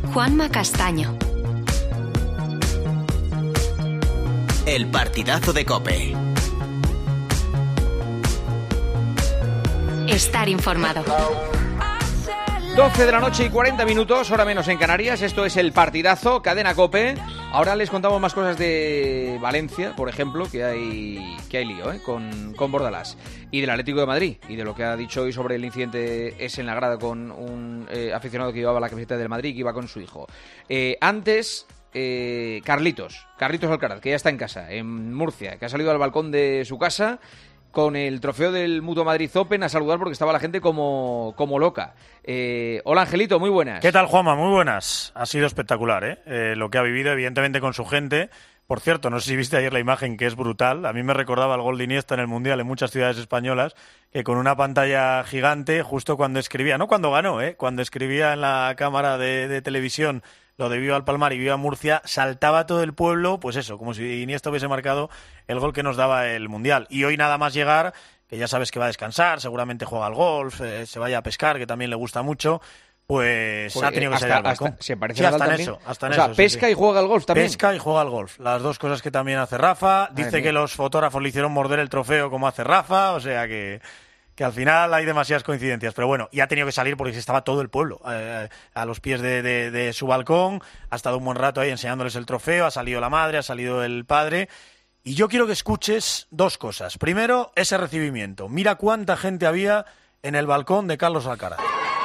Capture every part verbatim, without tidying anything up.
Juanma Castaño. El partidazo de COPE. Estar informado. doce de la noche y cuarenta minutos, hora menos en Canarias. Esto es el partidazo, cadena COPE. Ahora les contamos más cosas de Valencia, por ejemplo, que hay que hay lío ¿eh? con, con Bordalás. Y del Atlético de Madrid. Y de lo que ha dicho hoy sobre el incidente ese en la grada con un eh, aficionado que llevaba la camiseta del Madrid y que iba con su hijo. Eh, antes, eh, Carlitos. Carlitos Alcaraz, que ya está en casa, en Murcia, que ha salido al balcón de su casa con el trofeo del Mutua Madrid Open a saludar porque estaba la gente como, como loca. Eh, hola, Angelito, muy buenas. ¿Qué tal, Juanma? Muy buenas. Ha sido espectacular, ¿eh? Eh, lo que ha vivido, evidentemente, con su gente. Por cierto, no sé si viste ayer la imagen, que es brutal. A mí me recordaba el gol de Iniesta en el Mundial en muchas ciudades españolas, que con una pantalla gigante, justo cuando escribía, no cuando ganó, ¿eh? Cuando escribía en la cámara de, de televisión lo de Viva el Palmar y Viva Murcia, saltaba todo el pueblo, pues eso, como si Iniesta hubiese marcado el gol que nos daba el Mundial. Y hoy nada más llegar, que ya sabes que va a descansar, seguramente juega al golf, eh, se vaya a pescar, que también le gusta mucho, pues, pues ha tenido que hasta, salir al balcón. Hasta, ¿se parece sí, hasta en también? eso, hasta en o sea, eso, pesca sí, sí. y juega al golf también. Pesca y juega al golf, las dos cosas que también hace Rafa. Dice Ay, que los fotógrafos le hicieron morder el trofeo como hace Rafa, o sea que... que al final hay demasiadas coincidencias, pero bueno, y ha tenido que salir porque estaba todo el pueblo eh, a los pies de, de, de su balcón, ha estado un buen rato ahí enseñándoles el trofeo, ha salido la madre, ha salido el padre, y yo quiero que escuches dos cosas. Primero, ese recibimiento. Mira cuánta gente había en el balcón de Carlos Alcaraz.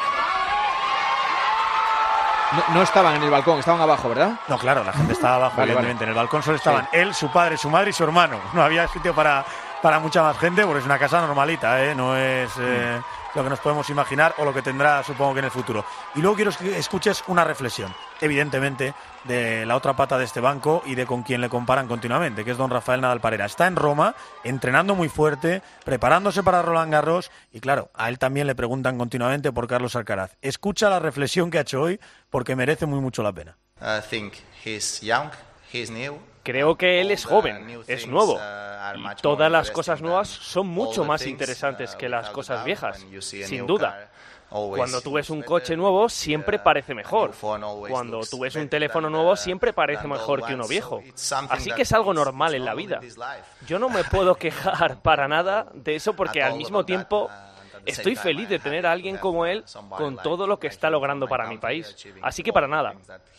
No, no estaban en el balcón, estaban abajo, ¿verdad? No, claro, la gente estaba abajo, vale, evidentemente. Vale. En el balcón solo estaban sí. él, su padre, su madre y su hermano. No había sitio para... para mucha más gente, porque es una casa normalita, ¿eh? No es eh, lo que nos podemos imaginar o lo que tendrá, supongo que en el futuro. Y luego quiero que escuches una reflexión, evidentemente, de la otra pata de este banco y de con quien le comparan continuamente, que es don Rafael Nadal Parera. Está en Roma, entrenando muy fuerte, preparándose para Roland Garros, y claro, a él también le preguntan continuamente por Carlos Alcaraz. Escucha la reflexión que ha hecho hoy, porque merece muy mucho la pena. I think he's young, he's new. Creo que él es joven, es nuevo, y todas las cosas nuevas son mucho más interesantes que las cosas viejas, sin duda. Cuando tú ves un coche nuevo, siempre parece mejor. Cuando tú ves un teléfono nuevo, siempre parece mejor que uno viejo. Así que es algo normal en la vida. Yo no me puedo quejar para nada de eso porque al mismo tiempo estoy feliz de tener a alguien como él con todo lo que está logrando para mi país. Así que para nada.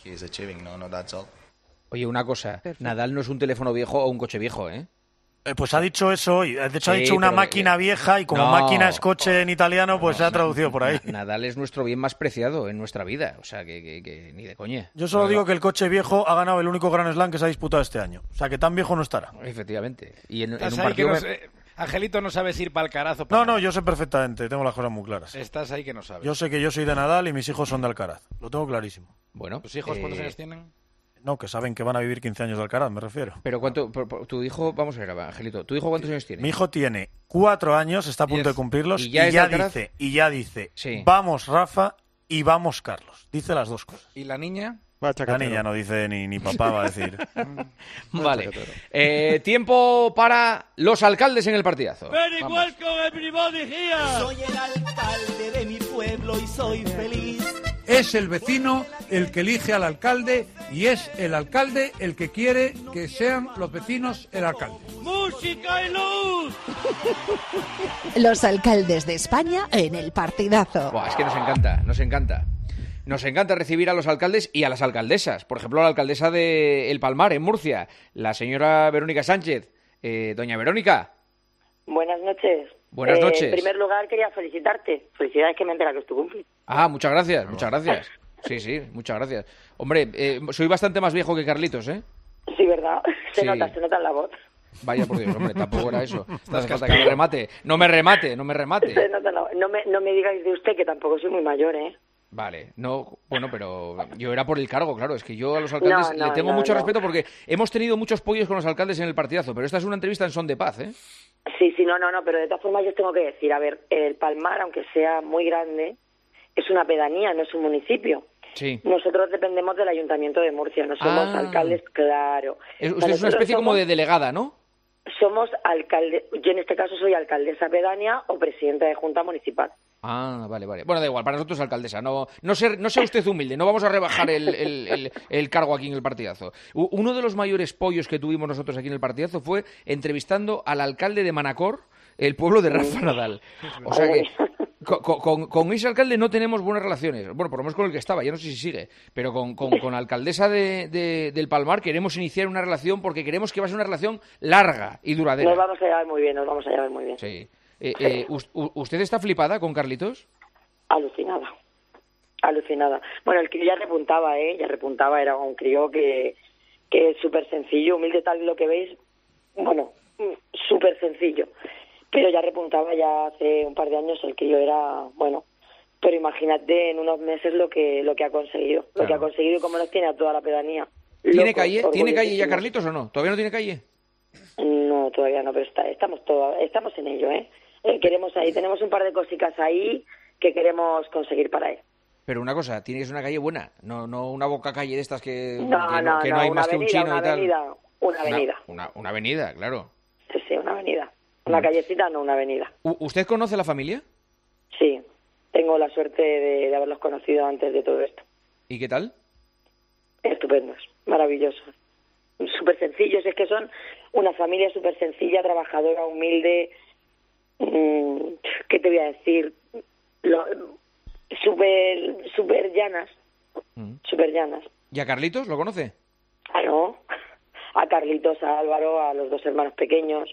Oye, una cosa, Nadal no es un teléfono viejo o un coche viejo, ¿eh? Eh, pues ha dicho eso hoy. De hecho, sí, ha dicho una pero, máquina eh, vieja y como no, máquina es coche en italiano, pues no, se ha traducido por ahí. Nadal es nuestro bien más preciado en nuestra vida. O sea, que, que, que ni de coña. Yo solo no, digo no. que el coche viejo ha ganado el único Grand Slam que se ha disputado este año. O sea, que tan viejo no estará. Efectivamente. Y en, en un partido... No me... sé, Angelito, no sabes ir para el carazo. Para no, no, yo sé perfectamente. Tengo las cosas muy claras. Estás ahí que no sabes. Yo sé que yo soy de Nadal y mis hijos son de Alcaraz. Lo tengo clarísimo. Bueno. ¿Tus hijos eh... cuántos años tienen? No, que saben que van a vivir quince años de Alcaraz, me refiero. Pero cuánto, por, por, tu hijo, vamos a ver, Angelito, ¿tu hijo cuántos años tiene? Mi hijo tiene cuatro años, está a punto es, de cumplirlos, y ya, y ya dice, y ya dice, sí. vamos Rafa y vamos Carlos. Dice las dos cosas. ¿Y la niña? La niña no dice ni, ni papá, va a decir. Vale. Eh, tiempo para los alcaldes en el partidazo. Very welcome everybody here. Soy el alcalde de mi pueblo y soy feliz. Es el vecino el que elige al alcalde y es el alcalde el que quiere que sean los vecinos el alcalde. ¡Música y luz! Los alcaldes de España en el partidazo. Buah, es que nos encanta, nos encanta. Nos encanta recibir a los alcaldes y a las alcaldesas. Por ejemplo, la alcaldesa de El Palmar, en Murcia, la señora Verónica Sánchez. Eh, doña Verónica. Buenas noches. Buenas noches. Eh, en primer lugar, quería felicitarte. Felicidades, que me entera que es tu cumple. Ah, muchas gracias, muchas gracias. Sí, sí, muchas gracias. Hombre, eh, soy bastante más viejo que Carlitos, ¿eh? Sí, ¿verdad? Se sí. nota, se nota en la voz. Vaya por Dios, hombre, tampoco era eso. No hace falta que me remate. No me remate, no me remate. Se nota en la voz. No me, no me digáis de usted, que tampoco soy muy mayor, ¿eh? Vale, no, bueno, pero yo era por el cargo, claro, es que yo a los alcaldes no, no, le tengo no, mucho no. respeto porque hemos tenido muchos pollos con los alcaldes en el partidazo, pero esta es una entrevista en son de paz, ¿eh? Sí, sí, no, no, no, pero de todas formas yo os tengo que decir, a ver, el Palmar, aunque sea muy grande, es una pedanía, no es un municipio. Sí. Nosotros dependemos del Ayuntamiento de Murcia, no somos ah. alcaldes, claro. Es, usted es una especie somos, como de delegada, ¿no? Somos alcalde, yo en este caso soy alcaldesa pedánea o presidenta de Junta Municipal. Ah, vale, vale. Bueno, da igual, para nosotros alcaldesa. No, no, sea, no sea usted humilde, no vamos a rebajar el, el, el, el cargo aquí en el partidazo. U- uno de los mayores pollos que tuvimos nosotros aquí en el partidazo fue entrevistando al alcalde de Manacor, el pueblo de Rafa Nadal. O sea que con, con, con ese alcalde no tenemos buenas relaciones. Bueno, por lo menos con el que estaba, ya no sé si sigue. Pero con, con, con la alcaldesa de, de, del Palmar queremos iniciar una relación porque queremos que va a ser una relación larga y duradera. Nos vamos a llevar muy bien, nos vamos a llevar muy bien. Sí. Eh, eh, ¿Usted está flipada con Carlitos? Alucinada, alucinada. Bueno, el crío ya repuntaba, ¿eh? Ya repuntaba, era un crío que, que es súper sencillo, humilde tal lo que veis, bueno, súper sencillo. Pero ya repuntaba, ya hace un par de años el crío era, bueno, pero imagínate en unos meses lo que lo que ha conseguido, claro. Lo que ha conseguido y cómo nos tiene a toda la pedanía. ¿Tiene Loco, calle? ¿Tiene calle ya Carlitos o no? ¿Todavía no tiene calle? No, todavía no, pero está, estamos todo, estamos en ello, ¿eh? Eh, queremos ahí, tenemos un par de cositas ahí que queremos conseguir para él. Pero una cosa, tiene que ser una calle buena, no no una boca calle de estas que no, que, no, que no, no hay una más avenida, que un chino una y tal. Avenida, una avenida. Una, una, una avenida, claro. Sí, sí, una avenida. Una callecita, no una avenida. ¿U- ¿Usted conoce la familia? Sí, tengo la suerte de, de haberlos conocido antes de todo esto. ¿Y qué tal? Estupendos, maravillosos. Súper sencillos, es que son una familia súper sencilla, trabajadora, humilde. Mmm, ¿Qué te voy a decir? Súper super llanas. Mm. Súper llanas. ¿Y a Carlitos lo conoce? Ah, no. A Carlitos, a Álvaro, a los dos hermanos pequeños.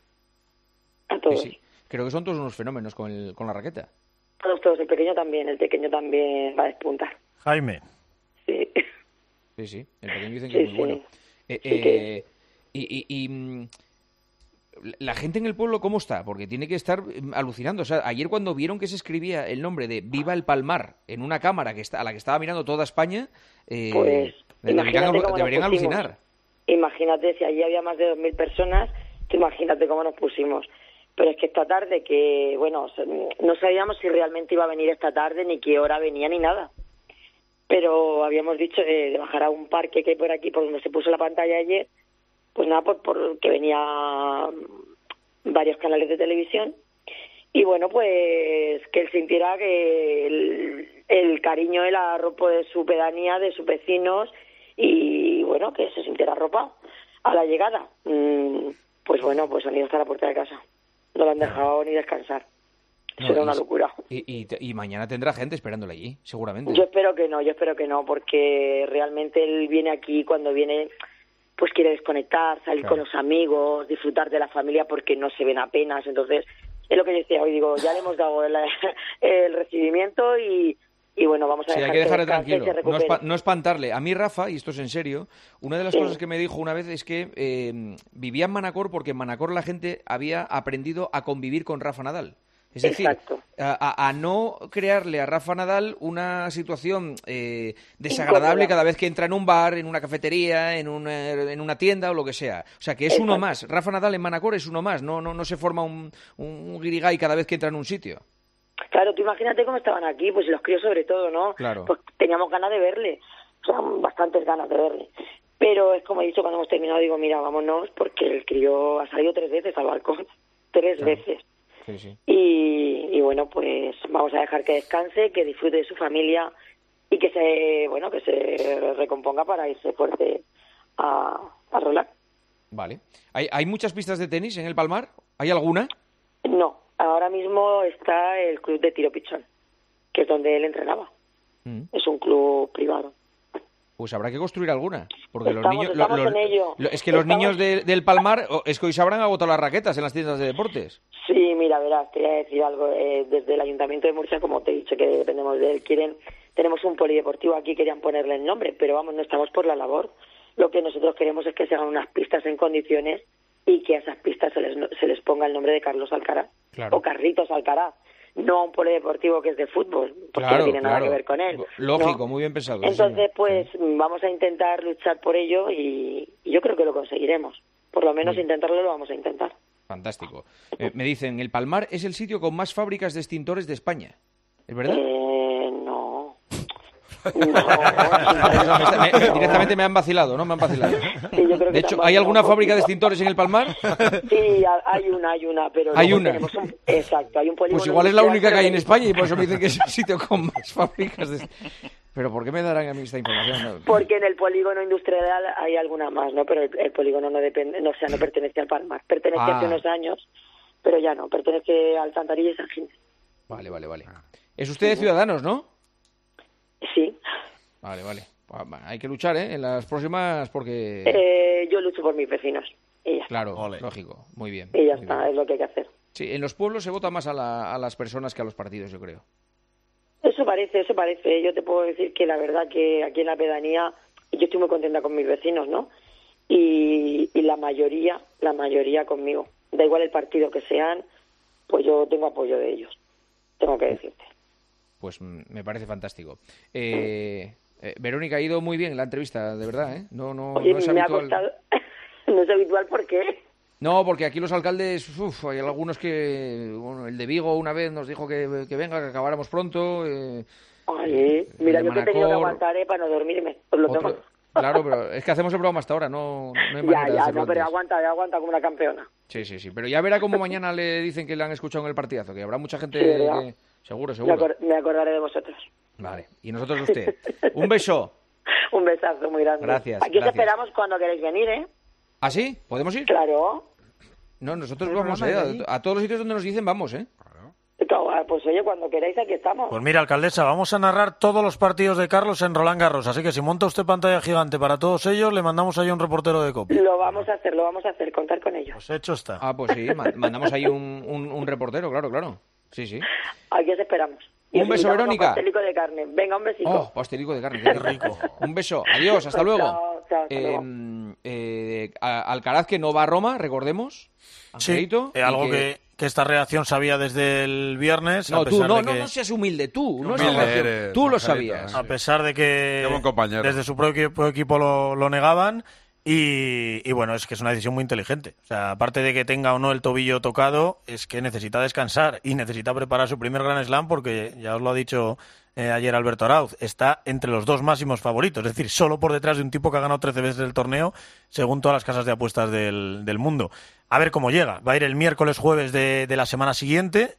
A todos. Sí, sí. Creo que son todos unos fenómenos con, el, con la raqueta. Todos, todos. El pequeño también. El pequeño también va a despuntar. Jaime. Sí. Sí, sí. El pequeño dicen que sí, es muy sí. bueno. Eh, sí eh, que... Y... y, y la gente en el pueblo, ¿cómo está? Porque tiene que estar alucinando. O sea, ayer cuando vieron que se escribía el nombre de Viva el Palmar en una cámara que está, a la que estaba mirando toda España, eh, pues deberían, deberían alucinar. Imagínate, si allí había más de dos mil personas, tú imagínate cómo nos pusimos. Pero es que esta tarde, que bueno, no sabíamos si realmente iba a venir esta tarde, ni qué hora venía, ni nada. Pero habíamos dicho de, de bajar a un parque que hay por aquí, por donde se puso la pantalla ayer. Pues nada, por, por que venía varios canales de televisión y bueno, pues que él sintiera que el, el cariño, el arropo de su pedanía, de sus vecinos y bueno, que se sintiera arropado a la llegada. Mm, pues bueno, pues han ido hasta la puerta de casa, no lo han dejado ni descansar. No, Será y, una locura. Y, y, y mañana tendrá gente esperándole allí, seguramente. Yo espero que no, yo espero que no, porque realmente él viene aquí cuando viene... pues quiere desconectar, salir claro. con los amigos, disfrutar de la familia porque no se ven apenas. Entonces, es lo que yo decía hoy, digo, ya le hemos dado el, el recibimiento y, y bueno, vamos a sí, dejar hay que dejarle que tranquilo, se no, espa- no espantarle. A mí, Rafa, y esto es en serio, una de las sí. cosas que me dijo una vez es que eh, vivía en Manacor porque en Manacor la gente había aprendido a convivir con Rafa Nadal. Es decir, a, a no crearle a Rafa Nadal una situación eh, desagradable cada vez que entra en un bar, en una cafetería, en una, en una tienda o lo que sea. O sea, que es Exacto. uno más. Rafa Nadal en Manacor es uno más. No no no se forma un, un guirigay cada vez que entra en un sitio. Claro, tú imagínate cómo estaban aquí, pues los críos sobre todo, ¿no? Claro. Pues teníamos ganas de verle, o sea, bastantes ganas de verle. Pero es como he dicho, cuando hemos terminado, digo, mira, vámonos, porque el crío ha salido tres veces al balcón. Tres claro. veces. Sí, sí. Y, y bueno, pues vamos a dejar que descanse, que disfrute de su familia y que se bueno que se recomponga para irse fuerte a, a rolar. Vale. ¿Hay, ¿Hay muchas pistas de tenis en el Palmar? ¿Hay alguna? No, ahora mismo está el club de tiro pichón, que es donde él entrenaba. Mm. Es un club privado. Pues habrá que construir alguna, porque estamos, los niños, estamos lo, lo, en ello. Lo, es que los estamos... niños de, del Palmar, es que hoy se habrán agotado las raquetas en las tiendas de deportes. Sí, mira, verás, te voy a decir algo. Eh, desde el Ayuntamiento de Murcia, como te he dicho, que dependemos de él, quieren, tenemos un polideportivo aquí, querían ponerle el nombre, pero vamos, no estamos por la labor. Lo que nosotros queremos es que se hagan unas pistas en condiciones y que a esas pistas se les, se les ponga el nombre de Carlos Alcaraz, claro. o Carlitos Alcaraz. No a un polideportivo que es de fútbol, porque claro, no tiene nada claro. que ver con él. Lógico, ¿no? Muy bien pensado. Entonces, sí. pues sí. vamos a intentar luchar por ello y, y yo creo que lo conseguiremos. Por lo menos sí. intentarlo lo vamos a intentar. Fantástico. Eh, me dicen, el Palmar es el sitio con más fábricas de extintores de España. ¿Es verdad? Eh, no. No, me, me, directamente me han vacilado, ¿no? Me han vacilado. Sí, yo creo que de hecho, ¿hay alguna fábrica de extintores en el Palmar? Sí, hay una, hay una, pero hay una. Tenemos un, exacto, hay un polígono. Pues igual es la única que hay en España y por eso me dicen que es el sitio con más fábricas de... Pero ¿por qué me darán a mí esta información? No. Porque en el polígono industrial hay alguna más, ¿no? Pero el, el polígono no depende, no, o sea, no pertenece al Palmar. Pertenece ah. hace unos años, pero ya no, pertenece al Alcantarilla y San Ginés. Vale, vale, vale. Es usted de Ciudadanos, ¿no? Sí. Vale, vale. Hay que luchar, ¿eh? En las próximas porque... Eh, yo lucho por mis vecinos. Y ya. Claro, Ole. Lógico. Muy bien. Y ya muy está, bien. Es lo que hay que hacer. Sí, en los pueblos se vota más a, la, a las personas que a los partidos, yo creo. Eso parece, eso parece. Yo te puedo decir que la verdad que aquí en la pedanía yo estoy muy contenta con mis vecinos, ¿no? Y, y la mayoría, la mayoría conmigo. Da igual el partido que sean, pues yo tengo apoyo de ellos. Tengo que decirte. Pues me parece fantástico. Eh, eh, Verónica, ha ido muy bien la entrevista, de verdad, ¿eh? No, no, Oye, no es me habitual. Ha costado... no es habitual, ¿por qué? No, porque aquí los alcaldes, uf, hay algunos que... Bueno, el de Vigo una vez nos dijo que, que venga, que acabáramos pronto. Eh, Ay, mira, yo que he tenido que aguantar eh, para no dormirme. Pues lo otro, tengo. Claro, pero es que hacemos el programa hasta ahora, no, no hay manera Ya, de ya, hacerlo no, pero antes. aguanta, aguanta como una campeona. Sí, sí, sí. Pero ya verá cómo mañana le dicen que le han escuchado en el partidazo, que habrá mucha gente Sí, que... Seguro, seguro. Me, acor- me acordaré de vosotros. Vale. Y nosotros de usted. Un beso. Un besazo muy grande. Gracias. Aquí gracias. te esperamos cuando queréis venir, ¿eh? ¿Ah, sí? ¿Podemos ir? Claro. No, nosotros vamos, eh. A, a todos los sitios donde nos dicen vamos, ¿eh? Pues oye, cuando queráis aquí estamos. Pues mira, alcaldesa, vamos a narrar todos los partidos de Carlos en Roland Garros, así que si monta usted pantalla gigante para todos ellos, le mandamos ahí un reportero de COPE. Lo vamos a hacer, lo vamos a hacer, contar con ellos. Pues hecho está. Ah, pues sí, mandamos ahí un, un, un reportero, claro, claro. Sí, sí. Aquí os esperamos. Y un beso, Verónica. Un pastelico de carne. Venga, un besito. Oh, pastelico de carne, qué rico. Un beso. Adiós, hasta luego. Chao, chao, hasta eh, luego. Eh, Alcaraz que no va a Roma, recordemos. Angelito, sí, eh, algo que... que, que esta reacción sabía desde el viernes. No, a pesar tú, no, de no, que... no seas humilde, tú. No humilde eres eres, tú lo Angelito, sabías. A pesar de que compañero. desde su propio equipo lo, lo negaban. Y, y bueno, es que es una decisión muy inteligente. O sea, aparte de que tenga o no el tobillo tocado, es que necesita descansar y necesita preparar su primer Grand Slam porque, ya os lo ha dicho eh, ayer Alberto Arauz, está entre los dos máximos favoritos. Es decir, solo por detrás de un tipo que ha ganado trece veces el torneo, según todas las casas de apuestas del, del mundo. A ver cómo llega. Va a ir el miércoles, jueves de, de la semana siguiente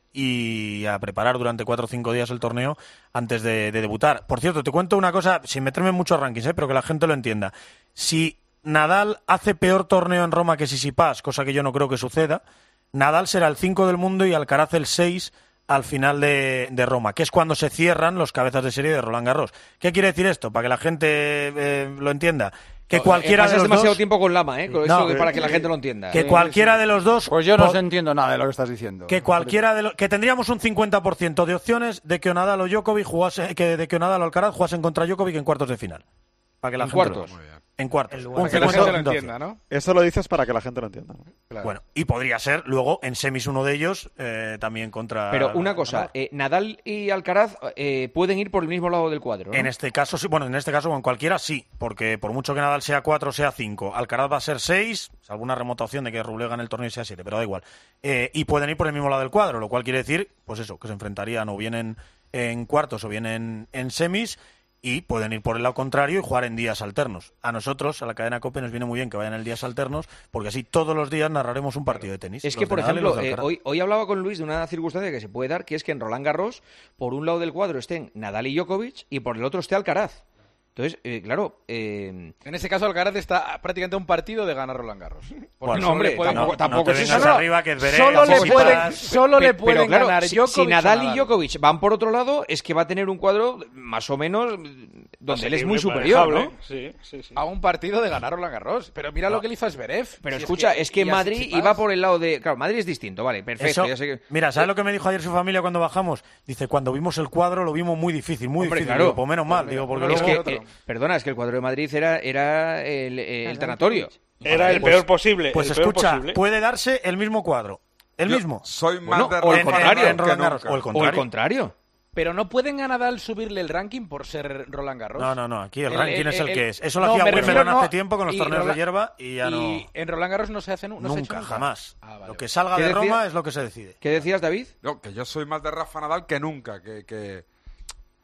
y a preparar durante cuatro o cinco días el torneo antes de, de debutar. Por cierto, te cuento una cosa, sin meterme en muchos rankings, ¿eh? Pero que la gente lo entienda. Si Nadal hace peor torneo en Roma que Tsitsipas, cosa que yo no creo que suceda, Nadal será el cinco del mundo y Alcaraz el seis al final de, de Roma, que es cuando se cierran los cabezas de serie de Roland Garros. ¿Qué quiere decir esto? Para que la gente eh, lo entienda. Que no, cualquiera de los demasiado dos... tiempo con Lama, ¿eh? Con no, eso, para que la gente lo entienda. Que ¿eh? cualquiera de los dos... Pues yo no por... entiendo nada de lo que estás diciendo. Que cualquiera de los... Que tendríamos un cincuenta por ciento de opciones de que o Nadal o Djokovic jugase... que de que o Nadal o Alcaraz jugasen contra Djokovic en cuartos de final. Para que la en gente cuartos. Lo... En cuartos. Para que la gente lo entienda, ¿no? Eso lo dices para que la gente lo entienda. Claro. Bueno, y podría ser luego en semis uno de ellos eh, también contra... Pero una cosa, eh, Nadal y Alcaraz eh, pueden ir por el mismo lado del cuadro, ¿no? En este caso sí, bueno, en este caso o en cualquiera sí, porque por mucho que Nadal sea cuatro o sea cinco, Alcaraz va a ser seis, salvo una remota opción de que Rublev gane el torneo y sea siete, pero da igual. Eh, y pueden ir por el mismo lado del cuadro, lo cual quiere decir, pues eso, que se enfrentarían o bien en, en cuartos o bien en, en semis. Y pueden ir por el lado contrario y jugar en días alternos. A nosotros, a la cadena COPE, nos viene muy bien que vayan en días alternos, porque así todos los días narraremos un partido de tenis. Es que, por ejemplo, eh, hoy, hoy hablaba con Luis de una circunstancia que se puede dar, que es que en Roland Garros, por un lado del cuadro estén Nadal y Djokovic, y por el otro esté Alcaraz. Entonces, eh, claro... Eh... En ese caso, Alcaraz está prácticamente a un partido de ganar Roland Garros. Bueno, no, hombre, pueden, tampoco, no, tampoco no te es eso. Arriba, que veré, solo le pueden, si solo le pueden pero, claro, ganar si, Djokovic. Si Nadal y Djokovic van por otro lado, es que va a tener un cuadro más o menos donde él es muy superior, ¿no? Sí, sí, sí. A un partido de ganar Roland Garros. Pero mira no. lo que le hizo a Zverev. Pero si escucha, es que, es que Madrid iba por el lado de... Claro, Madrid es distinto, vale, perfecto. Eso, ya sé que... Mira, ¿sabes lo que me dijo ayer su familia cuando bajamos? Dice, cuando vimos el cuadro lo vimos muy difícil, muy Hombre, difícil. Claro. Digo, pues menos mal, digo, porque es luego... que, eh, perdona, es que el cuadro de Madrid era, era el, el tanatorio. Era el pues, peor posible. Pues el escucha, peor posible. puede darse el mismo cuadro. El Yo mismo. Soy más bueno, de o el contrario. En, en, en Garros, o el contrario. O el contrario. Pero no pueden a Nadal subirle el ranking por ser Roland Garros. No, no, no. Aquí el, el ranking el, es el, el que es. Eso lo no, hacía Wimbledon no, hace tiempo con los torneos Roland, de hierba y ya y no... Y en Roland Garros no se hace no nunca, se ha hecho nunca, jamás. Ah, vale, lo que salga de Roma es lo que se decide. ¿Qué decías, David? No, que yo soy más de Rafa Nadal que nunca. Que, que,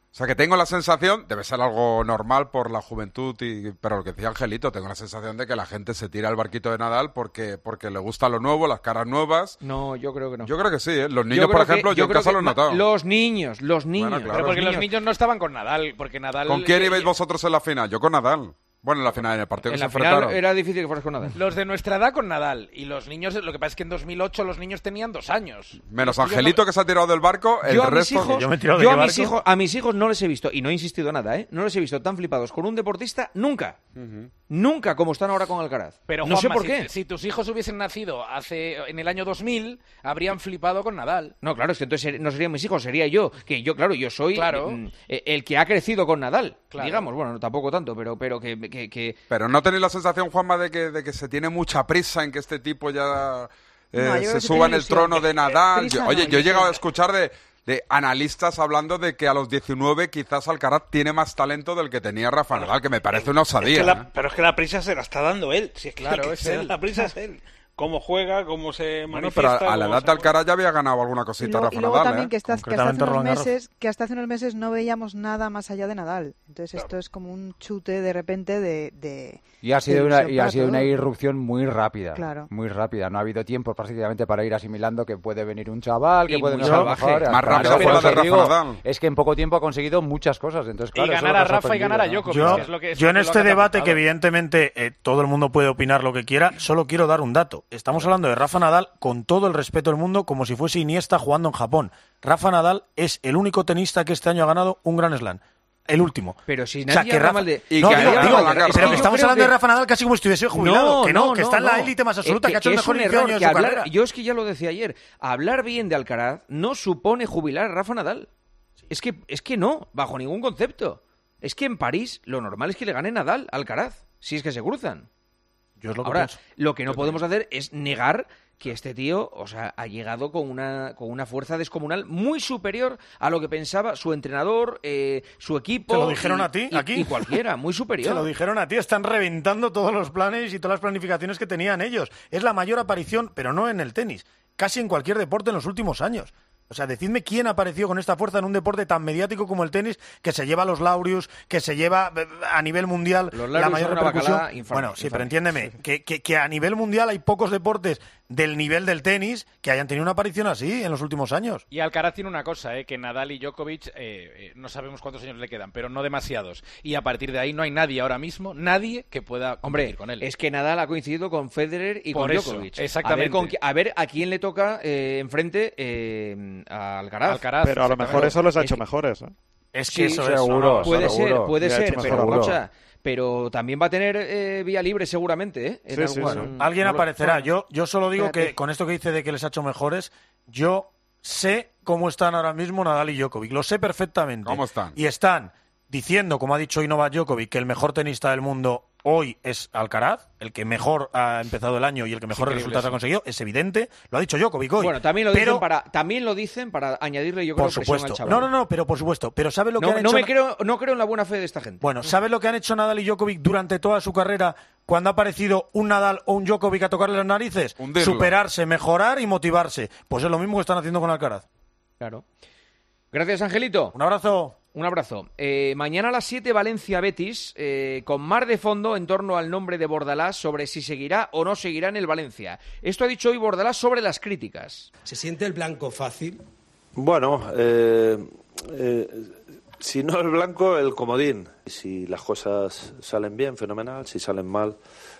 O sea, que tengo la sensación, debe ser algo normal por la juventud, y, pero lo que decía Angelito, tengo la sensación de que la gente se tira al barquito de Nadal porque porque le gusta lo nuevo, las caras nuevas. No, yo creo que no. Yo creo que sí, ¿eh? Los niños, por ejemplo, yo, yo en casa lo he notado. Los niños, los niños. Bueno, claro. Pero porque los niños. los niños no estaban con Nadal, porque Nadal... ¿Con quién ibais vosotros en la final? Yo con Nadal. Bueno, en la final, en el partido en que la se final enfrentaron. Era difícil que fueras con Nadal. Los de nuestra edad con Nadal. Y los niños, lo que pasa es que en dos mil ocho los niños tenían dos años. Menos Angelito, no... que se ha tirado del barco, el yo a resto... Mis hijos, yo me he tirado yo de a barco. mis hijos, a mis hijos no les he visto, y no he insistido nada, ¿eh? No les he visto tan flipados con un deportista nunca. Uh-huh. Nunca como están ahora con Alcaraz. Pero no Juanma, sé por si, qué. Si tus hijos hubiesen nacido hace en el año dos mil, habrían flipado con Nadal. No, claro, es que entonces no serían mis hijos, sería yo. Que yo, claro, yo soy claro. eh, el que ha crecido con Nadal. Claro. Digamos, bueno, tampoco tanto, pero, pero que, que, que... Pero ¿no tenéis la sensación, Juanma, de que, de que se tiene mucha prisa en que este tipo ya eh, no, se suba en el trono de Nadal? Yo, oye, no, yo he llegado a escuchar de... de analistas hablando de que a los diecinueve quizás Alcaraz tiene más talento del que tenía Rafa bueno, Nadal, que me parece una osadía. Es que la, ¿eh? Pero es que la prisa se la está dando él. Si es que claro, que es él. La prisa es él. Cómo juega, cómo se bueno, manifiesta. Pero a, a la edad de Alcaraz ya había ganado alguna cosita y Rafa y luego Nadal. también ¿eh? que, estás, que, hasta hace unos meses, que hasta hace unos meses no veíamos nada más allá de Nadal. Entonces claro. esto es como un chute de repente de... de y ha sido, una, y ha sido una irrupción muy rápida. Claro. Muy rápida. No ha habido tiempo prácticamente para ir asimilando que puede venir un chaval, que y puede venir un mejor. Más rápido fue la de Rafa Nadal. Es que en poco tiempo ha conseguido muchas cosas. Entonces, claro, y ganar a Rafa y ganar a Djokovic. Yo, que es lo que es yo en lo este que debate, que evidentemente eh, todo el mundo puede opinar lo que quiera, solo quiero dar un dato. Estamos hablando de Rafa Nadal con todo el respeto del mundo, como si fuese Iniesta jugando en Japón. Rafa Nadal es el único tenista que este año ha ganado un Grand Slam. El último. Pero si nadie o sea, que habla Rafa... mal de... Y no, que digo, digo, la pero que, que estamos hablando que... de Rafa Nadal casi como si estuviese jubilado. No, que no, no, que no, está en no. la élite más absoluta, eh, que, que ha hecho el mejor inicio de su hablar, carrera. Yo es que ya lo decía ayer. Hablar bien de Alcaraz no supone jubilar a Rafa Nadal. Es que, es que no, bajo ningún concepto. Es que en París lo normal es que le gane Nadal a Alcaraz, si es que se cruzan. Yo es lo que Ahora, pienso. lo que no yo podemos también. hacer es negar que este tío, o sea, ha llegado con una con una fuerza descomunal muy superior a lo que pensaba su entrenador, eh, su equipo. ¿Te lo dijeron y, a ti, y, aquí? Y cualquiera, muy superior. Se lo dijeron a ti, están reventando todos los planes y todas las planificaciones que tenían ellos. Es la mayor aparición, pero no en el tenis, casi en cualquier deporte en los últimos años. O sea, decidme quién apareció con esta fuerza en un deporte tan mediático como el tenis, que se lleva los laureus, que se lleva a nivel mundial la mayor repercusión. Bueno, sí, pero entiéndeme, que, que, que a nivel mundial hay pocos deportes del nivel del tenis que hayan tenido una aparición así en los últimos años. Y Alcaraz tiene una cosa, eh, que Nadal y Djokovic, eh, eh, no sabemos cuántos años le quedan, pero no demasiados. Y a partir de ahí no hay nadie ahora mismo, nadie que pueda competir Hombre, con él. Es que Nadal ha coincidido con Federer y Por con eso, Djokovic. exactamente. A ver, con, a ver a quién le toca eh, enfrente eh, a Alcaraz. Alcaraz. Pero a lo mejor eso les ha hecho es, mejores. ¿eh? Es que sí, eso seguro, es, puede seguro. ser, puede Le ha ser, hecho pero mejor, Rocha, pero también va a tener eh, vía libre seguramente, ¿eh? En Sí, sí, algún- sí. bueno, Alguien no lo- aparecerá. bueno. Yo, yo solo digo Espérate. que con esto que dice de que les ha hecho mejores, yo sé cómo están ahora mismo Nadal y Djokovic. Lo sé perfectamente. ¿Cómo están? Y están diciendo, como ha dicho hoy Novak Djokovic, que el mejor tenista del mundo hoy es Alcaraz, el que mejor ha empezado el año y el que mejores resultados ha conseguido. Es evidente. Lo ha dicho Djokovic hoy. Bueno, también lo pero, dicen para también lo dicen para añadirle yo creo por presión supuesto. al chaval. No, no, no, pero por supuesto. Pero ¿sabes lo que No, han no hecho? me creo, no creo en la buena fe de esta gente. Bueno, ¿sabes lo que han hecho Nadal y Djokovic durante toda su carrera cuando ha aparecido un Nadal o un Djokovic a tocarle las narices? Hundirlo. Superarse, mejorar y motivarse. Pues es lo mismo que están haciendo con Alcaraz. Claro. Gracias, Angelito. Un abrazo. Un abrazo. Eh, mañana a las siete Valencia-Betis, eh, con mar de fondo en torno al nombre de Bordalás sobre si seguirá o no seguirá en el Valencia. Esto ha dicho hoy Bordalás sobre las críticas. ¿Se siente el blanco fácil? Bueno, eh, eh, si no el blanco, el comodín. Si las cosas salen bien, fenomenal. Si salen mal,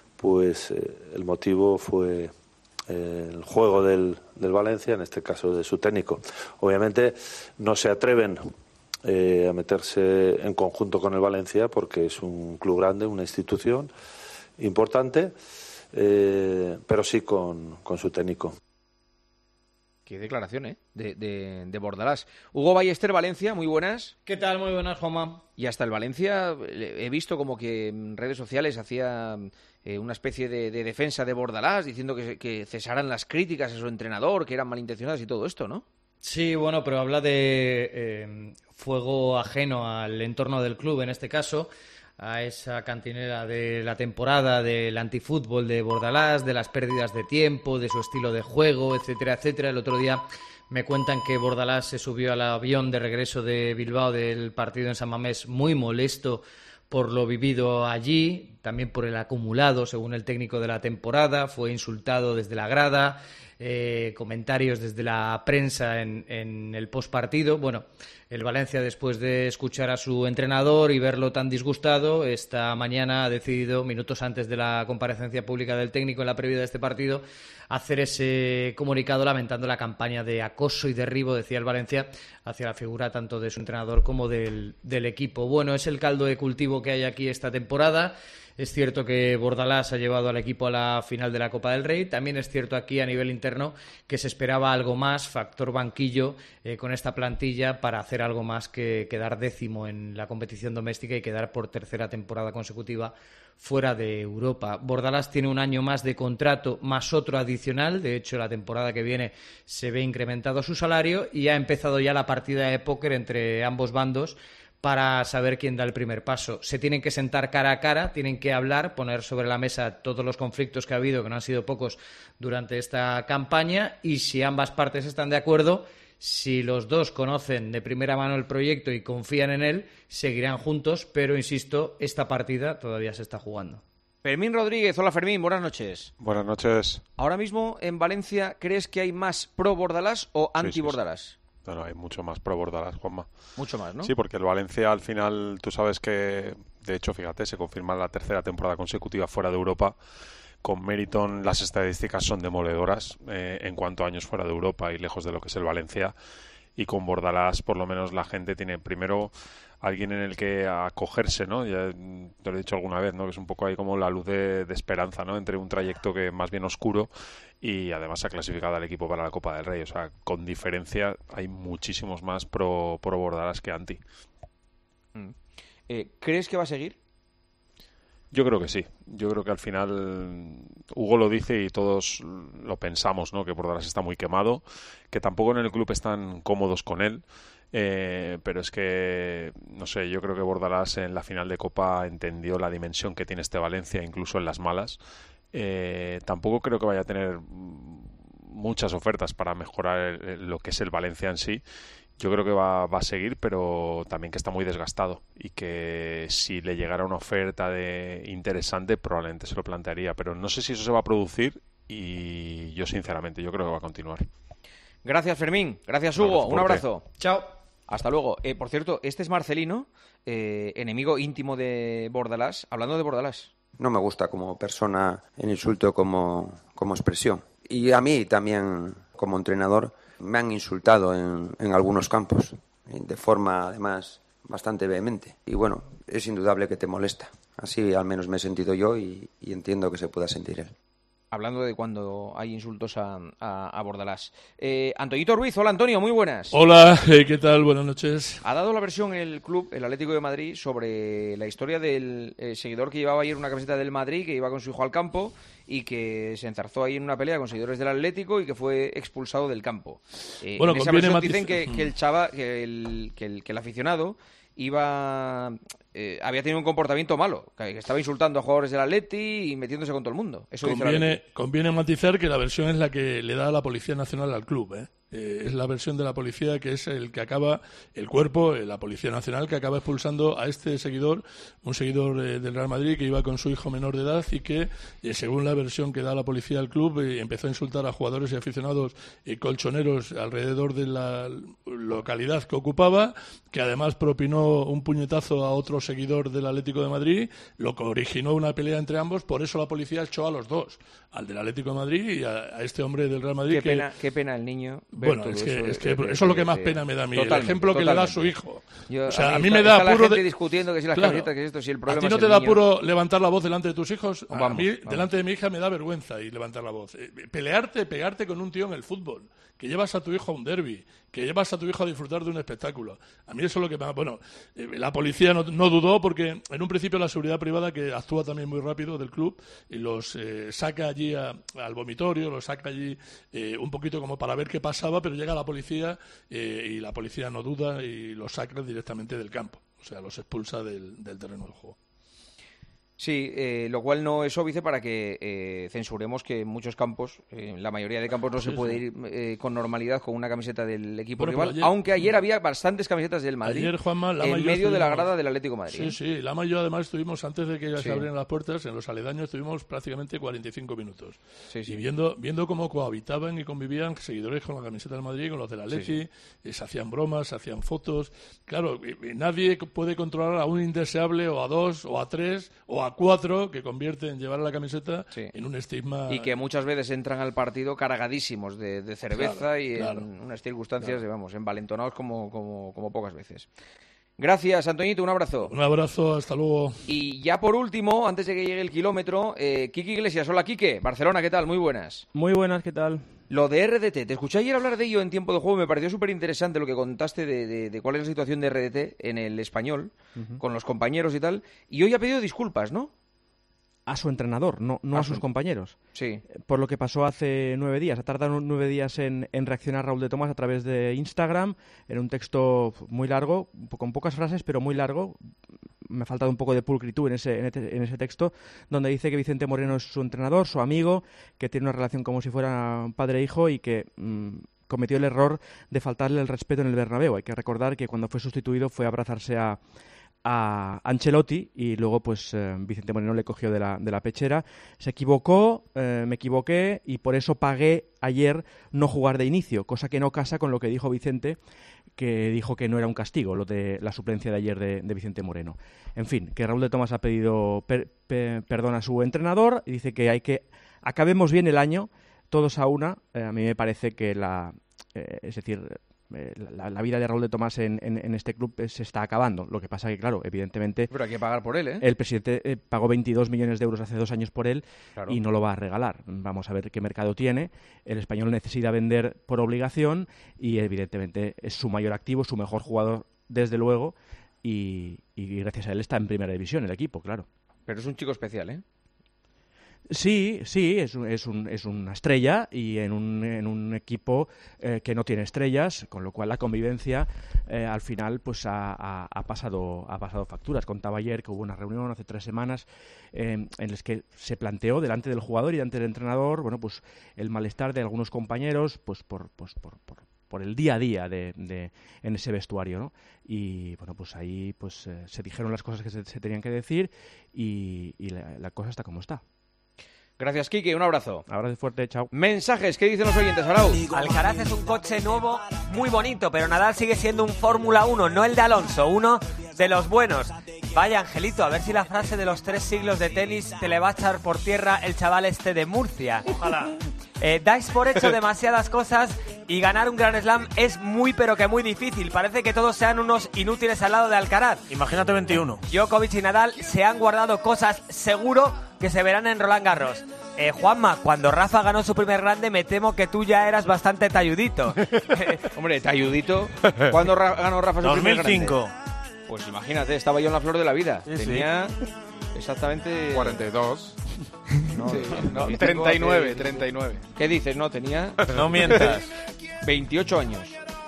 pues eh, el motivo fue eh, el juego del, del Valencia, en este caso de su técnico. Obviamente no se atreven eh, a meterse en conjunto con el Valencia porque es un club grande, una institución importante, eh, pero sí con, con su técnico. Qué declaración, ¿eh? De, de, de Bordalás. Hugo Ballester, Valencia, muy buenas. ¿Qué tal? Muy buenas, Juanma. Y hasta el Valencia he visto como que en redes sociales hacía eh, una especie de, de defensa de Bordalás, diciendo que, que cesaran las críticas a su entrenador, que eran malintencionadas y todo esto, ¿no? Sí, bueno, pero habla de eh, fuego ajeno al entorno del club, en este caso, a esa cantinera de la temporada, del antifútbol de Bordalás, de las pérdidas de tiempo, de su estilo de juego, etcétera, etcétera. El otro día Me cuentan que Bordalás se subió al avión de regreso de Bilbao del partido en San Mamés muy molesto por lo vivido allí, también por el acumulado, según el técnico de la temporada. Fue insultado desde la grada, eh, comentarios desde la prensa en, en el postpartido. Bueno, el Valencia, después de escuchar a su entrenador y verlo tan disgustado, esta mañana ha decidido, minutos antes de la comparecencia pública del técnico en la previa de este partido, hacer ese comunicado lamentando la campaña de acoso y derribo, decía el Valencia, hacia la figura tanto de su entrenador como del, del equipo. Bueno, es el caldo de cultivo que hay aquí esta temporada. Es cierto que Bordalás ha llevado al equipo a la final de la Copa del Rey. También es cierto aquí a nivel interno que se esperaba algo más, factor banquillo, eh, con esta plantilla para hacer algo más que quedar décimo en la competición doméstica y quedar por tercera temporada consecutiva fuera de Europa. Bordalás tiene un año más de contrato, más otro adicional. De hecho, la temporada que viene se ve incrementado su salario y ha empezado ya la partida de póker entre ambos bandos para saber quién da el primer paso. Se tienen que sentar cara a cara, tienen que hablar, poner sobre la mesa todos los conflictos que ha habido, que no han sido pocos durante esta campaña, y si ambas partes están de acuerdo, si los dos conocen de primera mano el proyecto y confían en él, seguirán juntos, pero insisto, esta partida todavía se está jugando. Fermín Rodríguez, hola Fermín, buenas noches. Buenas noches. Ahora mismo en Valencia, ¿crees que hay más pro Bordalás o anti Bordalás? Sí, sí, sí. No, no, hay mucho más pro Bordalás, Juanma. Mucho más, ¿no? Sí, porque el Valencia al final, tú sabes que, de hecho, fíjate, se confirma la tercera temporada consecutiva fuera de Europa. Con Meriton las estadísticas son demoledoras eh, en cuanto a años fuera de Europa y lejos de lo que es el Valencia. Y con Bordalás, por lo menos, la gente tiene primero alguien en el que acogerse, ¿no? Ya te lo he dicho alguna vez, ¿no? Que es un poco ahí como la luz de, de esperanza, ¿no? Entre un trayecto que más bien oscuro y además ha clasificado al equipo para la Copa del Rey. O sea, con diferencia hay muchísimos más pro, pro Bordalás que anti. Mm. Eh, ¿Crees que va a seguir? Yo creo que sí. Yo creo que al final Hugo lo dice y todos lo pensamos, ¿no? Que Bordalás está muy quemado, que tampoco en el club están cómodos con él. Eh, pero es que, no sé, yo creo que Bordalás en la final de Copa entendió la dimensión que tiene este Valencia, incluso en las malas. Eh, tampoco creo que vaya a tener muchas ofertas para mejorar el, lo que es el Valencia en sí. Yo creo que va, va a seguir, pero también que está muy desgastado y que si le llegara una oferta de interesante probablemente se lo plantearía, pero no sé si eso se va a producir y yo sinceramente yo creo que va a continuar. Gracias Fermín, gracias Hugo, un abrazo. Chao. Hasta luego. Eh, por cierto, este es Marcelino, eh, enemigo íntimo de Bordalás. Hablando de Bordalás. No me gusta como persona el insulto como, como expresión. Y a mí también, como entrenador, me han insultado en, en algunos campos, de forma además bastante vehemente. Y bueno, es indudable que te molesta. Así al menos me he sentido yo y, y entiendo que se pueda sentir él. Hablando de cuando hay insultos a, a, a Bordalás. Eh, Antoñito Ruiz, hola Antonio, muy buenas. Hola, eh, ¿qué tal? Buenas noches. Ha dado la versión el club, el Atlético de Madrid, sobre la historia del eh, seguidor que llevaba ayer una camiseta del Madrid, que iba con su hijo al campo y que se enzarzó ahí en una pelea con seguidores del Atlético y que fue expulsado del campo. Eh, bueno, en esa versión dicen que, que el chava, que el, que el, que el aficionado iba eh, había tenido un comportamiento malo, que estaba insultando a jugadores del Atleti y metiéndose con todo el mundo. Eso conviene, dice conviene matizar que la versión es la que le da la Policía Nacional al club, ¿eh? Eh, es la versión de la policía que es el que acaba, el cuerpo, eh, la Policía Nacional, que acaba expulsando a este seguidor, un seguidor eh, del Real Madrid que iba con su hijo menor de edad y que, eh, según la versión que da la policía al club, eh, empezó a insultar a jugadores y aficionados eh, colchoneros alrededor de la localidad que ocupaba, que además propinó un puñetazo a otro seguidor del Atlético de Madrid, lo que originó una pelea entre ambos. Por eso la policía echó a los dos, al del Atlético de Madrid y a, a este hombre del Real Madrid. Qué que, pena, qué pena el niño. Bueno, es que, eso, es que eso es lo que más pena me da a mí, el ejemplo que le da a su hijo. Yo, o sea, a mí, a mí está, me da apuro... la gente de... discutiendo que si las claro. camisetas, que si esto, si el problema ¿A ti no es te el da niño? apuro levantar la voz delante de tus hijos? A vamos, mí, vamos. delante de mi hija, me da vergüenza y levantar la voz. Eh, pelearte, pegarte con un tío en el fútbol, que llevas a tu hijo a un derbi, que llevas a tu hijo a disfrutar de un espectáculo. A mí eso es lo que me... Bueno, eh, la policía no, no dudó porque en un principio la seguridad privada, que actúa también muy rápido del club, y los eh, saca allí a, al vomitorio, los saca allí eh, un poquito como para ver qué pasaba, pero llega la policía eh, y la policía no duda y los saca directamente del campo. O sea, los expulsa del, del terreno del juego. Sí, eh, lo cual no es óbice para que eh, censuremos que en muchos campos, en eh, la mayoría de campos no se puede ir eh, con normalidad con una camiseta del equipo bueno, rival, ayer, aunque ayer había bastantes camisetas del Madrid ayer, Juanma, Lama en medio de la grada del Atlético de Madrid. Sí, ¿eh? sí, Lama y yo además estuvimos, antes de que ya sí. se abrieran las puertas, en los aledaños estuvimos prácticamente cuarenta y cinco minutos. Sí, sí. Y viendo, viendo cómo cohabitaban y convivían seguidores con la camiseta del Madrid, con los del Atleti, sí, sí. se hacían bromas, se hacían fotos. Claro, y, y nadie puede controlar a un indeseable o a dos o a tres o a cuatro que convierte en llevar a la camiseta sí. en un estigma. Y que muchas veces entran al partido cargadísimos de, de cerveza claro, y claro, en unas circunstancias, claro. digamos, envalentonados como, como, como pocas veces. Gracias, Antoñito, un abrazo. Un abrazo, hasta luego. Y ya por último, antes de que llegue el kilómetro, eh, Quique Iglesias. Hola, Quique. Barcelona, ¿qué tal? Muy buenas. Muy buenas, ¿qué tal? Lo de R D T, te escuché ayer hablar de ello en tiempo de juego, me pareció súper interesante lo que contaste de, de, de cuál es la situación de R D T en el Español, uh-huh. con los compañeros y tal, y hoy ha pedido disculpas, ¿no? A su entrenador, no, no a, a su... sus compañeros. Sí. Por lo que pasó hace nueve días. Ha tardado nueve días en, en reaccionar Raúl de Tomás a través de Instagram, en un texto muy largo, con pocas frases, pero muy largo. Me ha faltado un poco de pulcritud en ese, en, ese, en ese texto, donde dice que Vicente Moreno es su entrenador, su amigo, que tiene una relación como si fuera padre e hijo y que mmm, cometió el error de faltarle el respeto en el Bernabéu. Hay que recordar que cuando fue sustituido fue a abrazarse a, a Ancelotti y luego pues eh, Vicente Moreno le cogió de la, de la pechera. Se equivocó, eh, me equivoqué y por eso pagué ayer no jugar de inicio, cosa que no casa con lo que dijo Vicente, que dijo que no era un castigo lo de la suplencia de ayer de, de Vicente Moreno. En fin, que Raúl de Tomás ha pedido per, per, perdón a su entrenador y dice que hay que acabemos bien el año, todos a una. Eh, a mí me parece que la, eh, es decir, eh, la, la vida de Raúl de Tomás en, en, en este club se está acabando. Lo que pasa que, claro, evidentemente... Pero hay que pagar por él, ¿eh? El presidente eh, pagó veintidós millones de euros hace dos años por él claro. y no lo va a regalar. Vamos a ver qué mercado tiene. El Español necesita vender por obligación y, evidentemente, es su mayor activo, su mejor jugador, desde luego, y, y gracias a él está en primera división el equipo, claro. Pero es un chico especial, ¿eh? Sí, sí, es, un, es, un, es una estrella y en un, en un equipo eh, que no tiene estrellas, con lo cual la convivencia eh, al final pues ha, ha, ha, pasado, ha pasado facturas. Contaba ayer que hubo una reunión hace tres semanas eh, en las que se planteó delante del jugador y delante del entrenador, bueno, pues el malestar de algunos compañeros pues por, pues, por, por, por el día a día de, de, en ese vestuario, ¿no? Y bueno, pues ahí pues eh, se dijeron las cosas que se, se tenían que decir y, y la, la cosa está como está. Gracias, Quique. Un abrazo. Abrazo fuerte, chao. Mensajes, ¿qué dicen los oyentes, Arau? Alcaraz es un coche nuevo, muy bonito, pero Nadal sigue siendo un Fórmula uno, no el de Alonso, uno de los buenos. Vaya, Angelito, a ver si la frase de los tres siglos de tenis te le va a echar por tierra el chaval este de Murcia. Ojalá. Eh, dais por hecho demasiadas cosas y ganar un Grand Slam es muy pero que muy difícil. Parece que todos sean unos inútiles al lado de Alcaraz. Imagínate veintiuno. Djokovic y Nadal se han guardado cosas seguro que se verán en Roland Garros. Eh, Juanma, cuando Rafa ganó su primer grande, me temo que tú ya eras bastante talludito. Hombre, talludito. ¿Cuándo ra- ganó Rafa su primer grande? dos mil cinco. Pues imagínate, estaba yo en la flor de la vida. Sí, Tenía sí. exactamente... cuarenta y dos. No, sí, no, no, treinta y nueve, treinta y nueve. ¿Qué dices? No, tenía... No mientas. veintiocho años.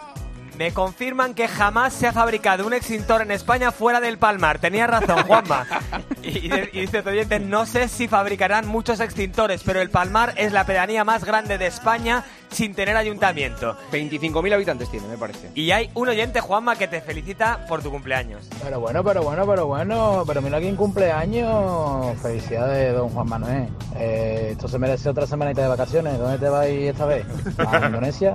Me confirman que jamás se ha fabricado un extintor en España fuera del Palmar. Tenía razón, Juanma. Y, y, y dice tu oyente, no sé si fabricarán muchos extintores, pero el Palmar es la pedanía más grande de España sin tener ayuntamiento. veinticinco mil habitantes tiene, me parece. Y hay un oyente, Juanma, que te felicita por tu cumpleaños. Pero bueno, pero bueno, pero bueno. Pero mira quién cumpleaños. Felicidades, don Juan Manuel. Eh, esto se merece otra semanita de vacaciones. ¿Dónde te vas esta vez? ¿A Indonesia?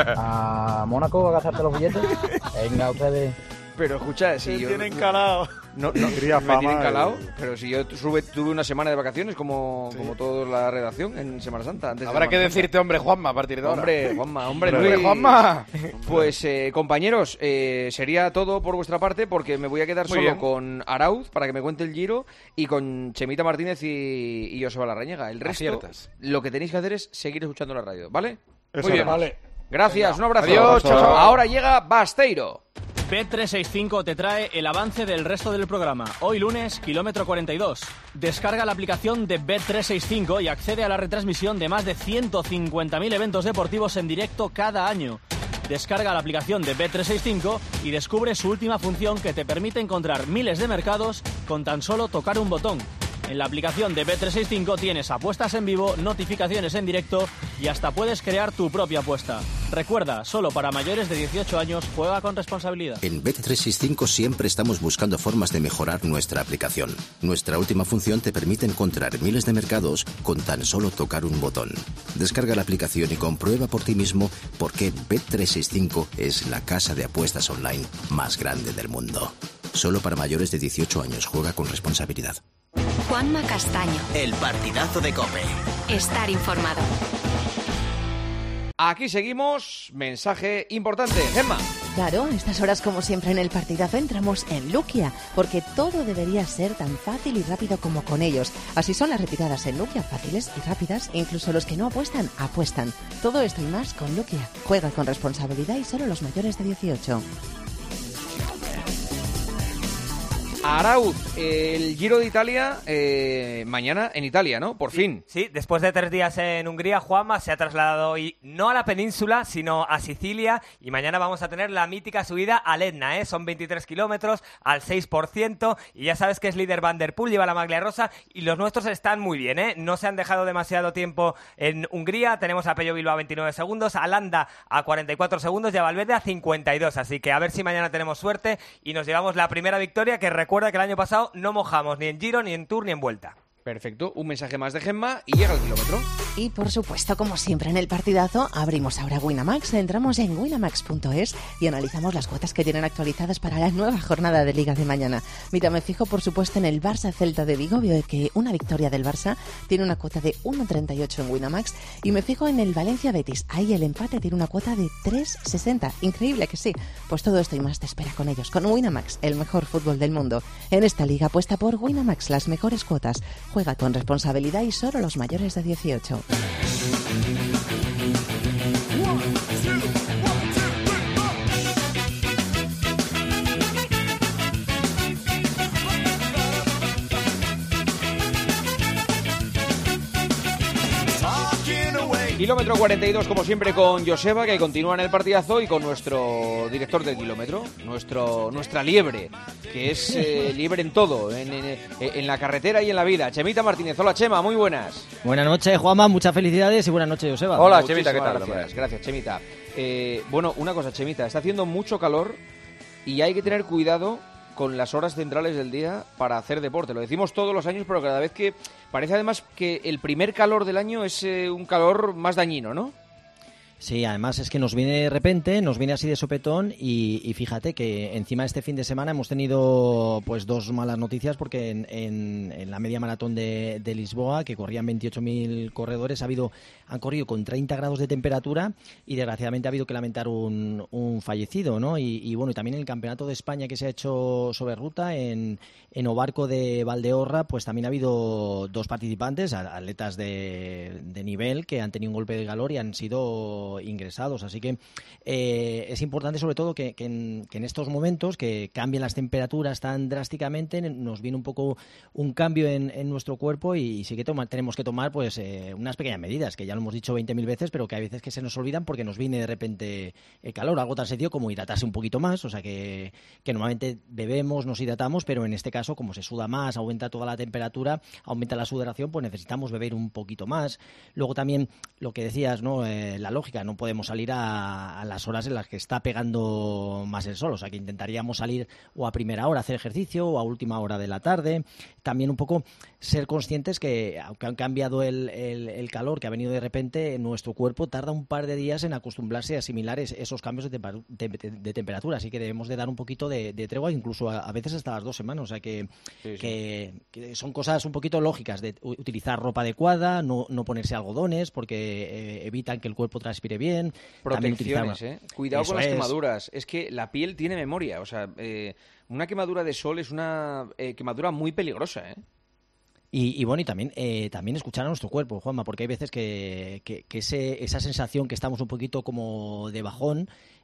¿A Mónaco a gastarte los billetes? Venga, ustedes. Pero escucha, si yo... tienen calado. No, no, me tienen calado, pero si yo tuve, tuve una semana de vacaciones como, sí. como toda la redacción en Semana Santa. Antes Habrá de que Santa. decirte, hombre, Juanma, a partir de ahora. Hombre, Juanma, hombre, hombre, Luis. Juanma. Pues, eh, compañeros, eh, sería todo por vuestra parte porque me voy a quedar Muy solo bien. con Arauz para que me cuente el Giro y con Chemita Martínez y, y Joseba Larrañaga. El resto, Aciertas. lo que tenéis que hacer es seguir escuchando la radio, ¿vale? Muy bien. Vale. Gracias, un abrazo. Adiós, chao, chao. Ahora llega Basteiro. Bet trescientos sesenta y cinco te trae el avance del resto del programa. Hoy lunes, kilómetro cuarenta y dos. Descarga la aplicación de Bet trescientos sesenta y cinco y accede a la retransmisión de más de ciento cincuenta mil eventos deportivos en directo cada año. Descarga la aplicación de Bet trescientos sesenta y cinco y descubre su última función que te permite encontrar miles de mercados con tan solo tocar un botón. En la aplicación de Bet trescientos sesenta y cinco tienes apuestas en vivo, notificaciones en directo y hasta puedes crear tu propia apuesta. Recuerda, solo para mayores de dieciocho años, juega con responsabilidad. En Bet trescientos sesenta y cinco siempre estamos buscando formas de mejorar nuestra aplicación. Nuestra última función te permite encontrar miles de mercados con tan solo tocar un botón. Descarga la aplicación y comprueba por ti mismo por qué Bet trescientos sesenta y cinco es la casa de apuestas online más grande del mundo. Solo para mayores de dieciocho años, juega con responsabilidad. Juanma Castaño. El partidazo de COPE. Estar informado. Aquí seguimos. Mensaje importante. Gemma. Claro, a estas horas, como siempre en el partidazo, entramos en Luquia, porque todo debería ser tan fácil y rápido como con ellos. Así son las retiradas en Luquia, fáciles y rápidas, e incluso los que no apuestan, apuestan. Todo esto y más con Luquia. Juega con responsabilidad y solo los mayores de dieciocho. Arauz, el Giro de Italia, eh, mañana en Italia, ¿no? Por sí, fin. Sí, después de tres días en Hungría, Juanma se ha trasladado hoy no a la península, sino a Sicilia, y mañana vamos a tener la mítica subida al Etna, ¿eh? Son veintitrés kilómetros al seis por ciento, y ya sabes que es líder Van der Poel, lleva la maglia rosa, y los nuestros están muy bien, ¿eh? No se han dejado demasiado tiempo en Hungría. Tenemos a Pello Bilbao a veintinueve segundos, a Landa a cuarenta y cuatro segundos y a Valverde a cincuenta y dos, así que a ver si mañana tenemos suerte y nos llevamos la primera victoria, que recuerda Recuerda que el año pasado no mojamos ni en Giro, ni en Tour, ni en Vuelta. Perfecto, un mensaje más de Gemma y llega el kilómetro. Y por supuesto, como siempre en el partidazo, abrimos ahora Winamax, entramos en winamax punto es y analizamos las cuotas que tienen actualizadas para la nueva jornada de Liga de mañana. Mira, me fijo por supuesto en el Barça Celta de Vigo, veo que una victoria del Barça tiene una cuota de uno treinta y ocho en Winamax, y me fijo en el Valencia Betis, ahí el empate tiene una cuota de tres sesenta, increíble que sí. Pues todo esto y más te espera con ellos, con Winamax, el mejor fútbol del mundo. En esta liga apuesta por Winamax, las mejores cuotas. Juega con responsabilidad y solo los mayores de dieciocho. Kilómetro cuarenta y dos, como siempre, con Joseba, que continúa en el partidazo, y con nuestro director del kilómetro, nuestro nuestra liebre, que es eh, liebre en todo, en, en, en la carretera y en la vida. Chemita Martínez. Hola, Chema, muy buenas. Buenas noches, Juanma, muchas felicidades y buenas noches, Joseba. Hola, Muchísimas Chemita, ¿qué tal? Gracias, Gracias, gracias Chemita. Eh, bueno, una cosa, Chemita, está haciendo mucho calor y hay que tener cuidado con las horas centrales del día para hacer deporte. Lo decimos todos los años, pero cada vez que... Parece además que el primer calor del año es eh, un calor más dañino, ¿no? Sí, además es que nos viene de repente, nos viene así de sopetón y, y fíjate que encima este fin de semana hemos tenido pues dos malas noticias, porque en, en, en la media maratón de, de Lisboa, que corrían veintiocho mil corredores, ha habido, han corrido con treinta grados de temperatura y desgraciadamente ha habido que lamentar un, un fallecido, ¿no? Y, y bueno, y también en el Campeonato de España que se ha hecho sobre ruta en, en Obarco de Valdeorra, pues también ha habido dos participantes, atletas de, de nivel, que han tenido un golpe de calor y han sido ingresados, así que eh, es importante sobre todo que, que, en, que en estos momentos que cambien las temperaturas tan drásticamente, nos viene un poco un cambio en, en nuestro cuerpo, y sí que toma, tenemos que tomar pues eh, unas pequeñas medidas, que ya lo hemos dicho veinte mil veces, pero que hay veces que se nos olvidan porque nos viene de repente el calor, algo tan sencillo como hidratarse un poquito más, o sea que, que normalmente bebemos, nos hidratamos, pero en este caso como se suda más, aumenta toda la temperatura, aumenta la sudoración, pues necesitamos beber un poquito más. Luego también lo que decías, ¿no? Eh, la lógica, no podemos salir a, a las horas en las que está pegando más el sol, o sea que intentaríamos salir o a primera hora a hacer ejercicio o a última hora de la tarde. También un poco ser conscientes que aunque han cambiado el, el, el calor que ha venido de repente, nuestro cuerpo tarda un par de días en acostumbrarse a asimilar es, esos cambios de, temper, de, de temperatura, así que debemos de dar un poquito de, de tregua, incluso a, a veces hasta las dos semanas, o sea que, sí, sí. que, que son cosas un poquito lógicas, de utilizar ropa adecuada, no, no ponerse algodones porque eh, evitan que el cuerpo transpire bien. Protecciones, ¿eh? Cuidado Eso con las es. quemaduras. Es que la piel tiene memoria. O sea, eh, una quemadura de sol es una eh, quemadura muy peligrosa, ¿eh? Y, y bueno, y también eh, también escuchar a nuestro cuerpo, Juanma, porque hay veces que, que, que ese, esa sensación que estamos un poquito como de bajón,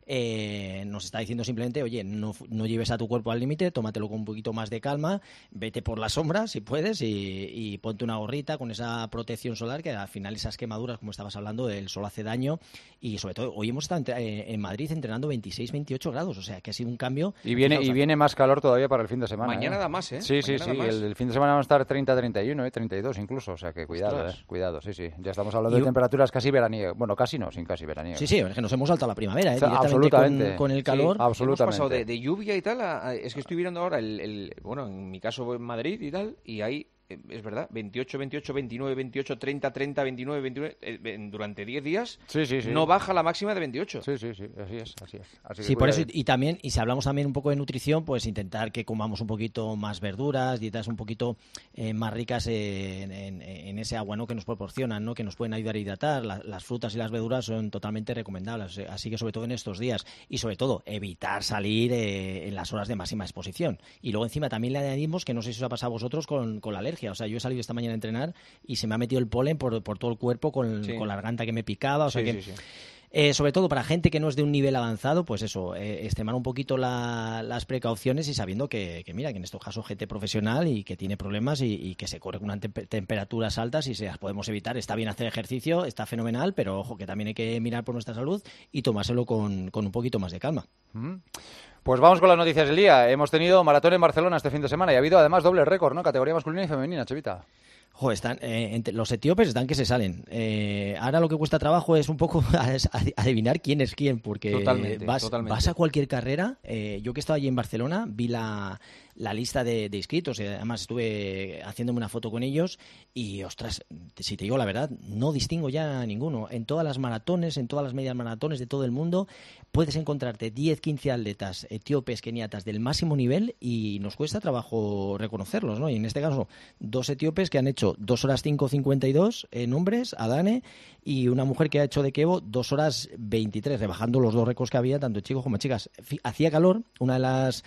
eh, nos está diciendo simplemente, oye, no, no lleves a tu cuerpo al límite, tómatelo con un poquito más de calma, vete por la sombra si puedes y, y ponte una gorrita con esa protección solar, que al final esas quemaduras, como estabas hablando, el sol hace daño. Y sobre todo, hoy hemos estado en, en Madrid entrenando veintiséis, veintiocho grados, o sea que ha sido un cambio. Y viene, y viene más calor todavía para el fin de semana. Mañana ¿eh? da más, ¿eh? Sí, sí, Mañana sí, da más. el, el fin de semana van a estar treinta, treinta y uno, ¿eh? treinta y dos incluso, o sea que cuidado, eh, cuidado, sí, sí. Ya estamos hablando y... de temperaturas casi veraniegas, bueno, casi no, sin casi veraniegas. Sí, sí, es que nos hemos saltado la primavera, ¿eh? O sea, Directamente absolutamente. Con, con el calor. Sí, absolutamente. Hemos pasado de, de lluvia y tal, a, a, es que estoy mirando ahora, el, el, bueno, en mi caso en Madrid y tal, y hay... Es verdad, veintiocho, veintiocho, veintinueve, veintiocho, treinta, treinta, veintinueve, veintinueve, eh, durante diez días sí, sí, sí. no baja la máxima de veintiocho. Sí, sí, sí, así es, así es. Así sí, por eso, y también, y si hablamos también un poco de nutrición, pues intentar que comamos un poquito más verduras, dietas un poquito eh, más ricas en, en, en ese agua, ¿no?, que nos proporcionan, ¿no?, que nos pueden ayudar a hidratar. La, las frutas y las verduras son totalmente recomendables, así que sobre todo en estos días, y sobre todo evitar salir eh, en las horas de máxima exposición. Y luego encima también le añadimos, que no sé si os ha pasado a vosotros con, con la alergia. O sea, yo he salido esta mañana a entrenar y se me ha metido el polen por, por todo el cuerpo con, sí. con la garganta que me picaba. O sea sí, que, sí, sí. Eh, sobre todo para gente que no es de un nivel avanzado, pues eso, eh, extremar un poquito la, las precauciones y sabiendo que, que, mira, que en estos casos gente profesional y que tiene problemas y, y que se corre con te temperaturas altas y se las podemos evitar. Está bien hacer ejercicio, está fenomenal, pero ojo, que también hay que mirar por nuestra salud y tomárselo con, con un poquito más de calma. Mm. Pues vamos con las noticias del día. Hemos tenido maratón en Barcelona este fin de semana y ha habido además doble récord, ¿no? Categoría masculina y femenina, Chevita. Jo, están, eh, entre los etíopes están que se salen. Eh, ahora lo que cuesta trabajo es un poco adivinar quién es quién, porque totalmente, vas, totalmente. vas a cualquier carrera. Eh, yo que estaba allí en Barcelona vi la, la lista de, de inscritos, y además estuve haciéndome una foto con ellos y, ostras, si te digo la verdad, no distingo ya a ninguno. En todas las maratones, en todas las medias maratones de todo el mundo, puedes encontrarte diez, quince atletas etíopes, keniatas del máximo nivel y nos cuesta trabajo reconocerlos, ¿no? Y en este caso, dos etíopes que han hecho dos horas cinco cincuenta y dos en hombres, Adane, y una mujer que ha hecho de Kevo dos horas veintitrés, rebajando los dos récords que había, tanto chicos como chicas. Hacía calor, una de las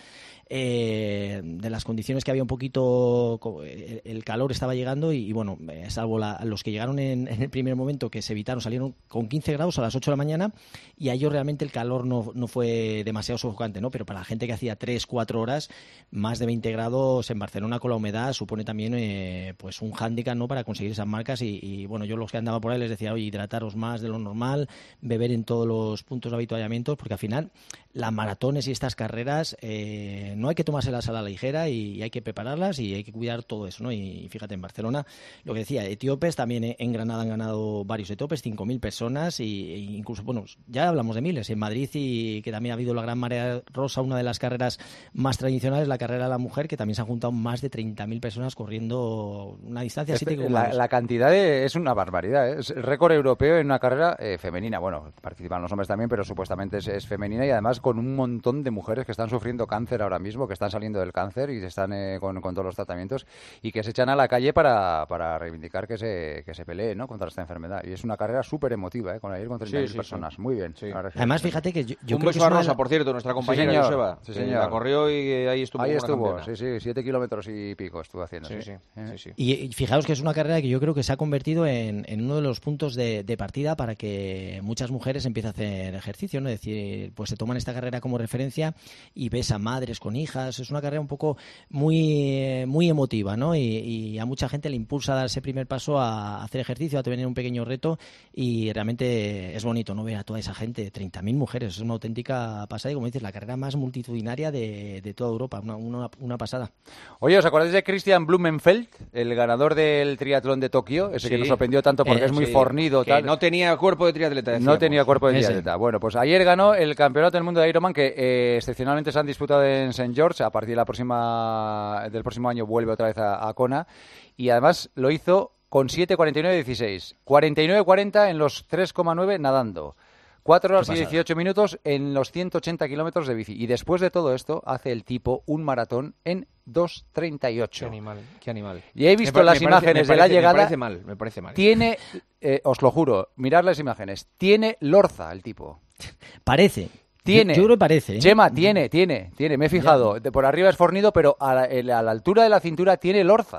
eh, de las condiciones que había un poquito, el, el calor estaba llegando y, y bueno, eh, salvo la, los que llegaron en, en el primer momento, que se evitaron, salieron con quince grados a las ocho de la mañana y a ellos realmente el calor no, no fue demasiado sofocante, ¿no? Pero para la gente que hacía tres, cuatro horas, más de veinte grados en Barcelona con la humedad supone también eh, pues un hándicap, ¿no?, para conseguir esas marcas y, y bueno, yo los que andaba por ahí les decía, oye, hidrataros más de lo normal, beber en todos los puntos de avituallamientos, porque al final las maratones y estas carreras eh, no hay que tomárselas a la ligera y, y hay que prepararlas y hay que cuidar todo eso, ¿no? Y, y fíjate, en Barcelona, lo que decía, etíopes, también en Granada han ganado varios etíopes, cinco mil personas y, e incluso, bueno, ya hablamos de miles, en Madrid, y que también ha habido la Gran Marea Rosa, una de las carreras más tradicionales, la carrera de la mujer, que también se han juntado más de treinta mil personas corriendo una distancia este, la, la cantidad de, es una barbaridad, ¿eh? Es el récord europeo en una carrera eh, femenina. Bueno, participan los hombres también, pero supuestamente es, es femenina y además con un montón de mujeres que están sufriendo cáncer ahora mismo, que están saliendo del cáncer y están eh, con, con todos los tratamientos y que se echan a la calle para, para reivindicar que se, que se pelee, ¿no?, contra esta enfermedad. Y es una carrera súper emotiva, ¿eh?, con ayer con treinta mil sí, sí, personas. Sí. Muy bien. Sí. Además, fíjate que yo, yo un creo beso que a es Rosa, la... por cierto, nuestra compañera, sí, Joseba. Sí, señor. La corrió y ahí estuvo. Ahí estuvo, campeona. sí, sí, siete kilómetros y pico estuvo haciendo. Sí, sí, sí. sí, sí. Y, y fijaos que es una carrera que yo creo que se ha convertido en, en uno de los puntos de, de partida para que muchas mujeres empiecen a hacer ejercicio, ¿no? Es decir, pues se toman esta carrera como referencia y ves a madres con hijas. Es una carrera un poco muy, muy emotiva, ¿no? Y, y a mucha gente le impulsa a dar ese primer paso a hacer ejercicio, a tener un pequeño reto y realmente es bonito, ¿no?, ver a toda esa gente, treinta mil mujeres. Es una auténtica pasada y, como dices, la carrera más multitudinaria de, de toda Europa. Una, una, una pasada. Oye, ¿os acordáis de Christian Blumenfeld, el ganador del triatlón de Tokio? Ese sí. que nos sorprendió tanto porque eh, es muy sí. fornido. Que tal. no tenía cuerpo de triatleta. Decíamos. No tenía cuerpo de triatleta. Ese. Bueno, pues ayer ganó el campeonato del mundo de Ironman que eh, excepcionalmente se han disputado en Saint George. A partir de la próxima, del próximo año vuelve otra vez a, a Kona. Y además lo hizo con siete cuarenta y nueve dieciséis. cuarenta y nueve cuarenta en los tres coma nueve nadando. cuatro horas y dieciocho minutos en los ciento ochenta kilómetros de bici. Y después de todo esto, hace el tipo un maratón en dos treinta y ocho. Qué animal, qué animal. Y he visto me, las me imágenes parece, de la parece, llegada. Me parece mal, me parece mal. Tiene, eh, os lo juro, mirad las imágenes. Tiene lorza el tipo. Parece. Tiene. Yo, yo creo que parece. ¿eh? Chema, tiene, tiene, tiene. Me he fijado. De por arriba es fornido, pero a la, a la altura de la cintura tiene lorza.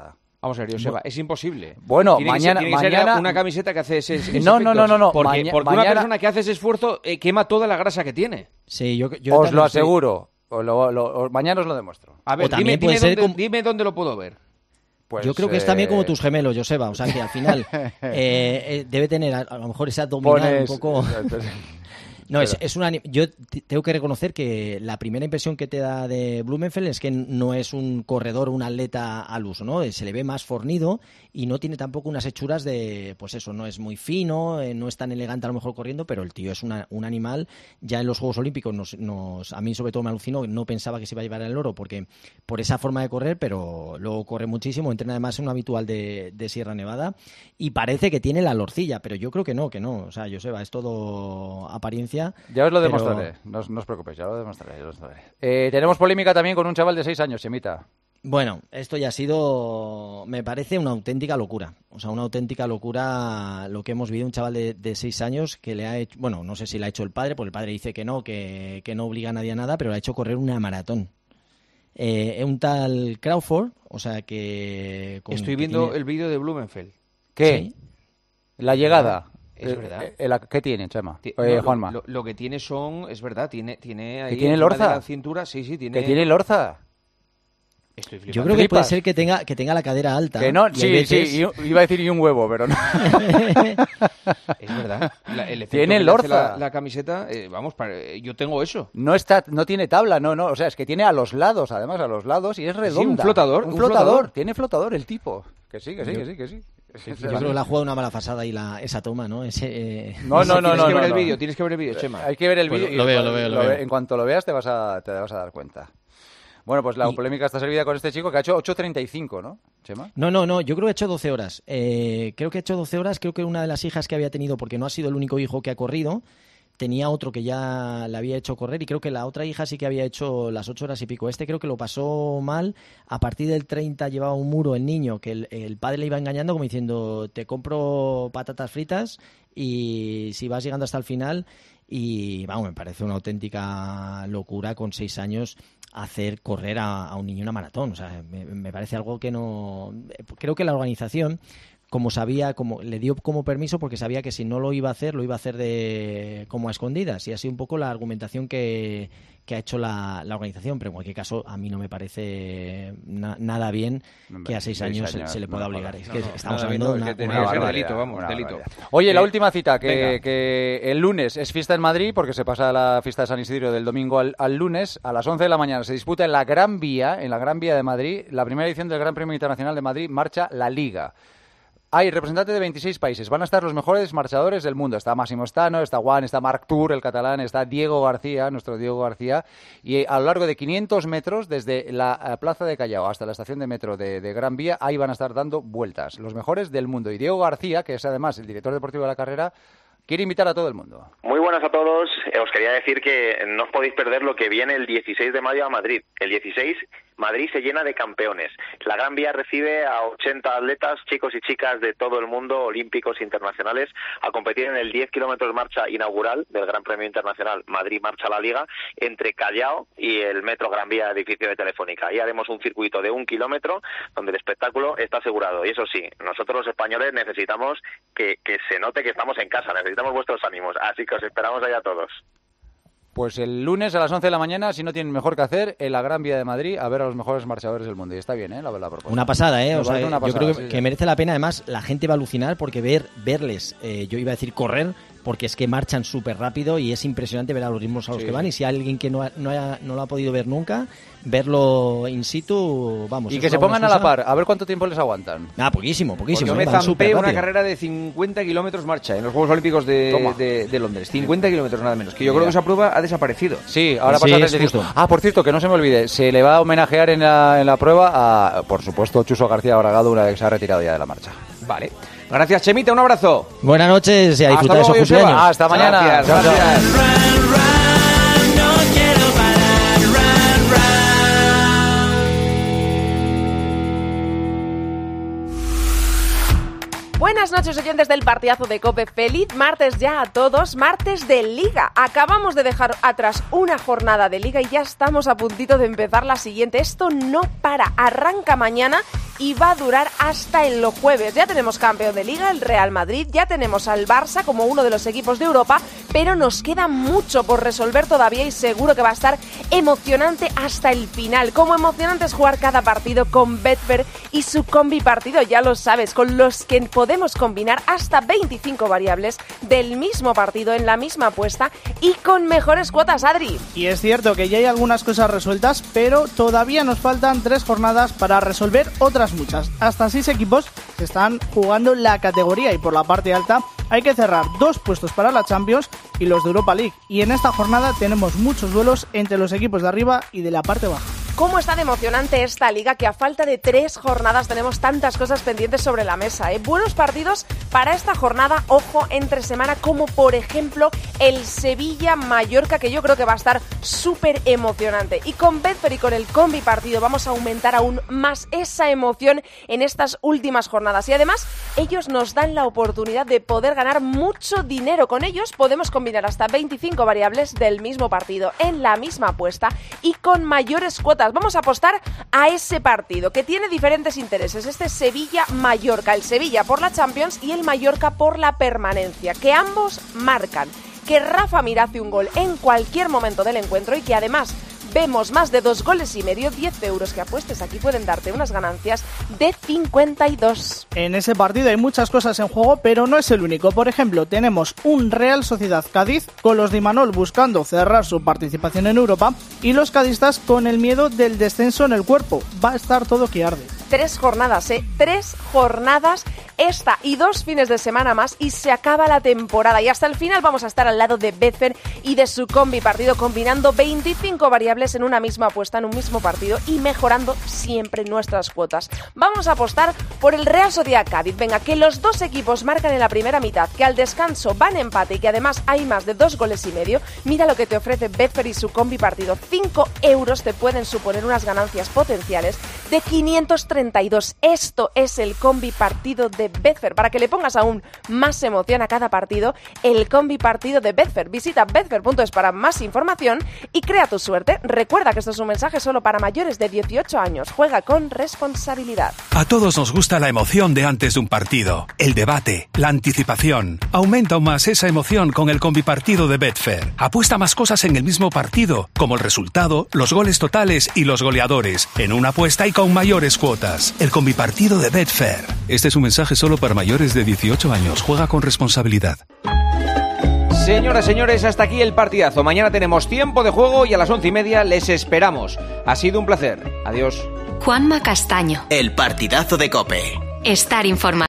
Vamos a ver, Joseba, es imposible. Bueno, tiene mañana... Que ser, tiene mañana... que ser una camiseta que hace ese, ese no, efecto. No, no, no, no. Porque, Maña... porque mañana... una persona que hace ese esfuerzo eh, quema toda la grasa que tiene. Sí, yo, yo Os lo aseguro. Os lo, lo, mañana os lo demuestro. A ver, dime, dime, dónde, como... dime dónde lo puedo ver. Pues, yo creo que eh... es también como tus gemelos, Joseba. O sea, que al final eh, eh, debe tener a, a lo mejor ese abdominal Pones... un poco... No, es, es una, yo tengo que reconocer que la primera impresión que te da de Blummenfelt es que no es un corredor, un atleta al uso, ¿no? Se le ve más fornido y no tiene tampoco unas hechuras de, pues eso, no es muy fino, eh, no es tan elegante a lo mejor corriendo, pero el tío es una, un animal. Ya en los Juegos Olímpicos, nos, nos, a mí sobre todo me alucinó, no pensaba que se iba a llevar el oro porque por esa forma de correr, pero luego corre muchísimo, entrena además un habitual de, de Sierra Nevada y parece que tiene la lorcilla, pero yo creo que no, que no. O sea, Joseba, es todo apariencia. Ya os lo demostraré, pero... no, os, no os preocupéis, ya lo demostraré. Ya lo demostraré. Eh, tenemos polémica también con un chaval de seis años, Semita. Bueno, esto ya ha sido, me parece una auténtica locura. O sea, una auténtica locura lo que hemos vivido. Un chaval de, de seis años que le ha hecho, bueno, no sé si le ha hecho el padre, porque el padre dice que no, que, que no obliga a nadie a nada, pero le ha hecho correr una maratón. Eh, un tal Crawford, o sea que... Con, Estoy viendo que tiene... el vídeo de Blummenfelt. ¿Qué? ¿Sí? La llegada. Es eh, verdad. Eh, eh, ¿Qué tiene, Chema? T- eh, no, Juanma. Lo, lo que tiene son, es verdad, tiene, tiene ahí... ¿Que tiene Lorza? De la cintura, sí, sí, tiene... ¿Que tiene Lorza? Estoy Yo creo que puede ser que tenga que tenga la cadera alta. Que no, sí, veces... sí, iba a decir y un huevo, pero no. Es verdad. La, el tiene Lorza. La, la camiseta, eh, vamos, para, eh, yo tengo eso. No está, no tiene tabla, no, no. O sea, es que tiene a los lados, además, a los lados, y es redonda. Sí, un flotador. Un, un flotador. flotador. Tiene flotador el tipo. Que sí, que sí, yo... que sí, que sí. Sí, sí, yo creo que la ha jugado una mala pasada y la, esa toma, ¿no? Ese, eh... No, no, no, tienes no. que no, ver no. el vídeo, tienes que ver el vídeo, Chema. Hay que ver el pues vídeo. Lo, lo veo, lo veo, lo, lo veo. En cuanto lo veas te vas a, te vas a dar cuenta. Bueno, pues la y... polémica está servida con este chico que ha hecho ocho treinta y cinco, ¿no, Chema? No, no, no, yo creo que ha hecho doce horas. Eh, creo que ha hecho doce horas, creo que una de las hijas que había tenido, porque no ha sido el único hijo que ha corrido, tenía otro que ya le había hecho correr y creo que la otra hija sí que había hecho las ocho horas y pico. Este creo que lo pasó mal. A partir del treinta llevaba un muro el niño, que el, el padre le iba engañando como diciendo, te compro patatas fritas y si vas llegando hasta el final... Y vamos, me parece una auténtica locura con seis años hacer correr a, a un niño una maratón. O sea, me, me parece algo que no... Creo que la organización, como sabía, como le dio como permiso porque sabía que si no lo iba a hacer, lo iba a hacer de como a escondidas. Y así un poco la argumentación que, que ha hecho la, la organización. Pero en cualquier caso, a mí no me parece na, nada bien que a seis, seis años, años se, se le pueda no, obligar. Es que no, estamos hablando de una, que una, una delito, vamos, delito. Oye, eh, la última cita, que, que el lunes es fiesta en Madrid, porque se pasa la fiesta de San Isidro del domingo al, al lunes. A las once de la mañana se disputa en la Gran Vía, en la Gran Vía de Madrid, la primera edición del Gran Premio Internacional de Madrid, marcha la Liga. Hay representantes de veintiséis países. Van a estar los mejores marchadores del mundo. Está Máximo Stano, está Juan, está Marc Tour, el catalán, está Diego García, nuestro Diego García. Y a lo largo de quinientos metros, desde la plaza de Callao hasta la estación de metro de, de Gran Vía, ahí van a estar dando vueltas. Los mejores del mundo. Y Diego García, que es además el director deportivo de la carrera, quiere invitar a todo el mundo. Muy buenas a todos. Os quería decir que no os podéis perder lo que viene el dieciséis de mayo a Madrid. El dieciséis, Madrid se llena de campeones. La Gran Vía recibe a ochenta atletas, chicos y chicas de todo el mundo, olímpicos internacionales, a competir en el diez kilómetros marcha inaugural del Gran Premio Internacional Madrid Marcha la Liga, entre Callao y el Metro Gran Vía edificio de Telefónica. Ahí haremos un circuito de un kilómetro donde el espectáculo está asegurado. Y eso sí, nosotros los españoles necesitamos que, que se note que estamos en casa, necesitamos vuestros ánimos. Así que os esperamos ahí a todos. Pues el lunes a las once de la mañana, si no tienen mejor que hacer, en la Gran Vía de Madrid a ver a los mejores marchadores del mundo. Y está bien, ¿eh? La, la propuesta. Una pasada, ¿eh? O sea, una pasada, yo creo que, sí, que sí. merece la pena. Además, la gente va a alucinar porque ver verles, eh, yo iba a decir correr, porque es que marchan súper rápido y es impresionante ver a los ritmos a los sí, que van. Sí. Y si hay alguien que no, ha, no, ha, no lo ha podido ver nunca, verlo in situ, vamos. Y que se pongan a la par, a ver cuánto tiempo les aguantan. Ah, poquísimo, poquísimo. Porque yo me zampé una carrera de cincuenta kilómetros marcha en los Juegos Olímpicos de, de, de Londres. cincuenta kilómetros nada menos. Que yo Mira. creo que esa prueba ha desaparecido. Sí, ahora sí, pasa a decir. Ah, por cierto, que no se me olvide, se le va a homenajear en la, en la prueba a, por supuesto, Chuso García Bragado, una vez que se ha retirado ya de la marcha. Vale. Gracias, Chemita, un abrazo. Buenas noches y a disfrutar de su cumpleaños. Ah, hasta mañana. Gracias, chao, gracias. Chao. Buenas noches, oyentes del partidazo de COPE. Feliz martes ya a todos, martes de Liga. Acabamos de dejar atrás una jornada de Liga y ya estamos a puntito de empezar la siguiente. Esto no para, arranca mañana y va a durar hasta el jueves. Ya tenemos campeón de Liga, el Real Madrid, ya tenemos al Barça como uno de los equipos de Europa, pero nos queda mucho por resolver todavía y seguro que va a estar emocionante hasta el final. Como emocionante es jugar cada partido con Betfair y su combi partido, ya lo sabes, con los que podemos combinar hasta veinticinco variables del mismo partido en la misma apuesta y con mejores cuotas, Adri. Y es cierto que ya hay algunas cosas resueltas, pero todavía nos faltan tres jornadas para resolver otras muchas. Hasta seis equipos se están jugando la categoría y por la parte alta hay que cerrar dos puestos para la Champions y los de Europa League. Y en esta jornada tenemos muchos duelos entre los equipos de arriba y de la parte baja. ¿Cómo está de emocionante esta liga que a falta de tres jornadas tenemos tantas cosas pendientes sobre la mesa? ¿eh? Buenos partidos para esta jornada, ojo, entre semana, como por ejemplo el Sevilla-Mallorca, que yo creo que va a estar súper emocionante. Y con Betfair y con el combi partido vamos a aumentar aún más esa emoción en estas últimas jornadas. Y además ellos nos dan la oportunidad de poder ganar mucho dinero. Con ellos podemos combinar hasta veinticinco variables del mismo partido en la misma apuesta y con mayores cuotas. Vamos a apostar a ese partido que tiene diferentes intereses. Este Sevilla-Mallorca, el Sevilla por la Champions y el Mallorca por la permanencia, que ambos marcan, que Rafa Mir hace un gol en cualquier momento del encuentro y que además vemos más de dos goles y medio. Diez euros que apuestes aquí pueden darte unas ganancias de cincuenta y dos. En ese partido hay muchas cosas en juego, pero no es el único. Por ejemplo, tenemos un Real Sociedad Cádiz con los de Imanol buscando cerrar su participación en Europa y los cadistas con el miedo del descenso en el cuerpo. Va a estar todo que arde. Tres jornadas, ¿eh? Tres jornadas esta y dos fines de semana más y se acaba la temporada. Y hasta el final vamos a estar al lado de Betfair y de su combi partido, combinando veinticinco variables en una misma apuesta, en un mismo partido y mejorando siempre nuestras cuotas. Vamos a apostar por el Real Sociedad Cádiz. Venga, que los dos equipos marcan en la primera mitad, que al descanso van empate y que además hay más de dos goles y medio. Mira lo que te ofrece Betfair y su combi partido. cinco euros te pueden suponer unas ganancias potenciales de quinientos treinta y dos. Esto es el combi partido de Betfair. Para que le pongas aún más emoción a cada partido, el combi partido de Betfair. Visita betfair punto es para más información y crea tu suerte. Recuerda que esto es un mensaje solo para mayores de dieciocho años. Juega con responsabilidad. A todos nos gusta la emoción de antes de un partido, el debate, la anticipación. Aumenta aún más esa emoción con el combi partido de Betfair. Apuesta más cosas en el mismo partido, como el resultado, los goles totales y los goleadores, en una apuesta y con mayores cuotas. El combi partido de Betfair. Este es un mensaje solo para mayores de dieciocho años. Juega con responsabilidad. Señoras, señores, hasta aquí el partidazo. Mañana tenemos tiempo de juego y a las once y media les esperamos. Ha sido un placer. Adiós. Juanma Castaño. El partidazo de COPE. Estar informado.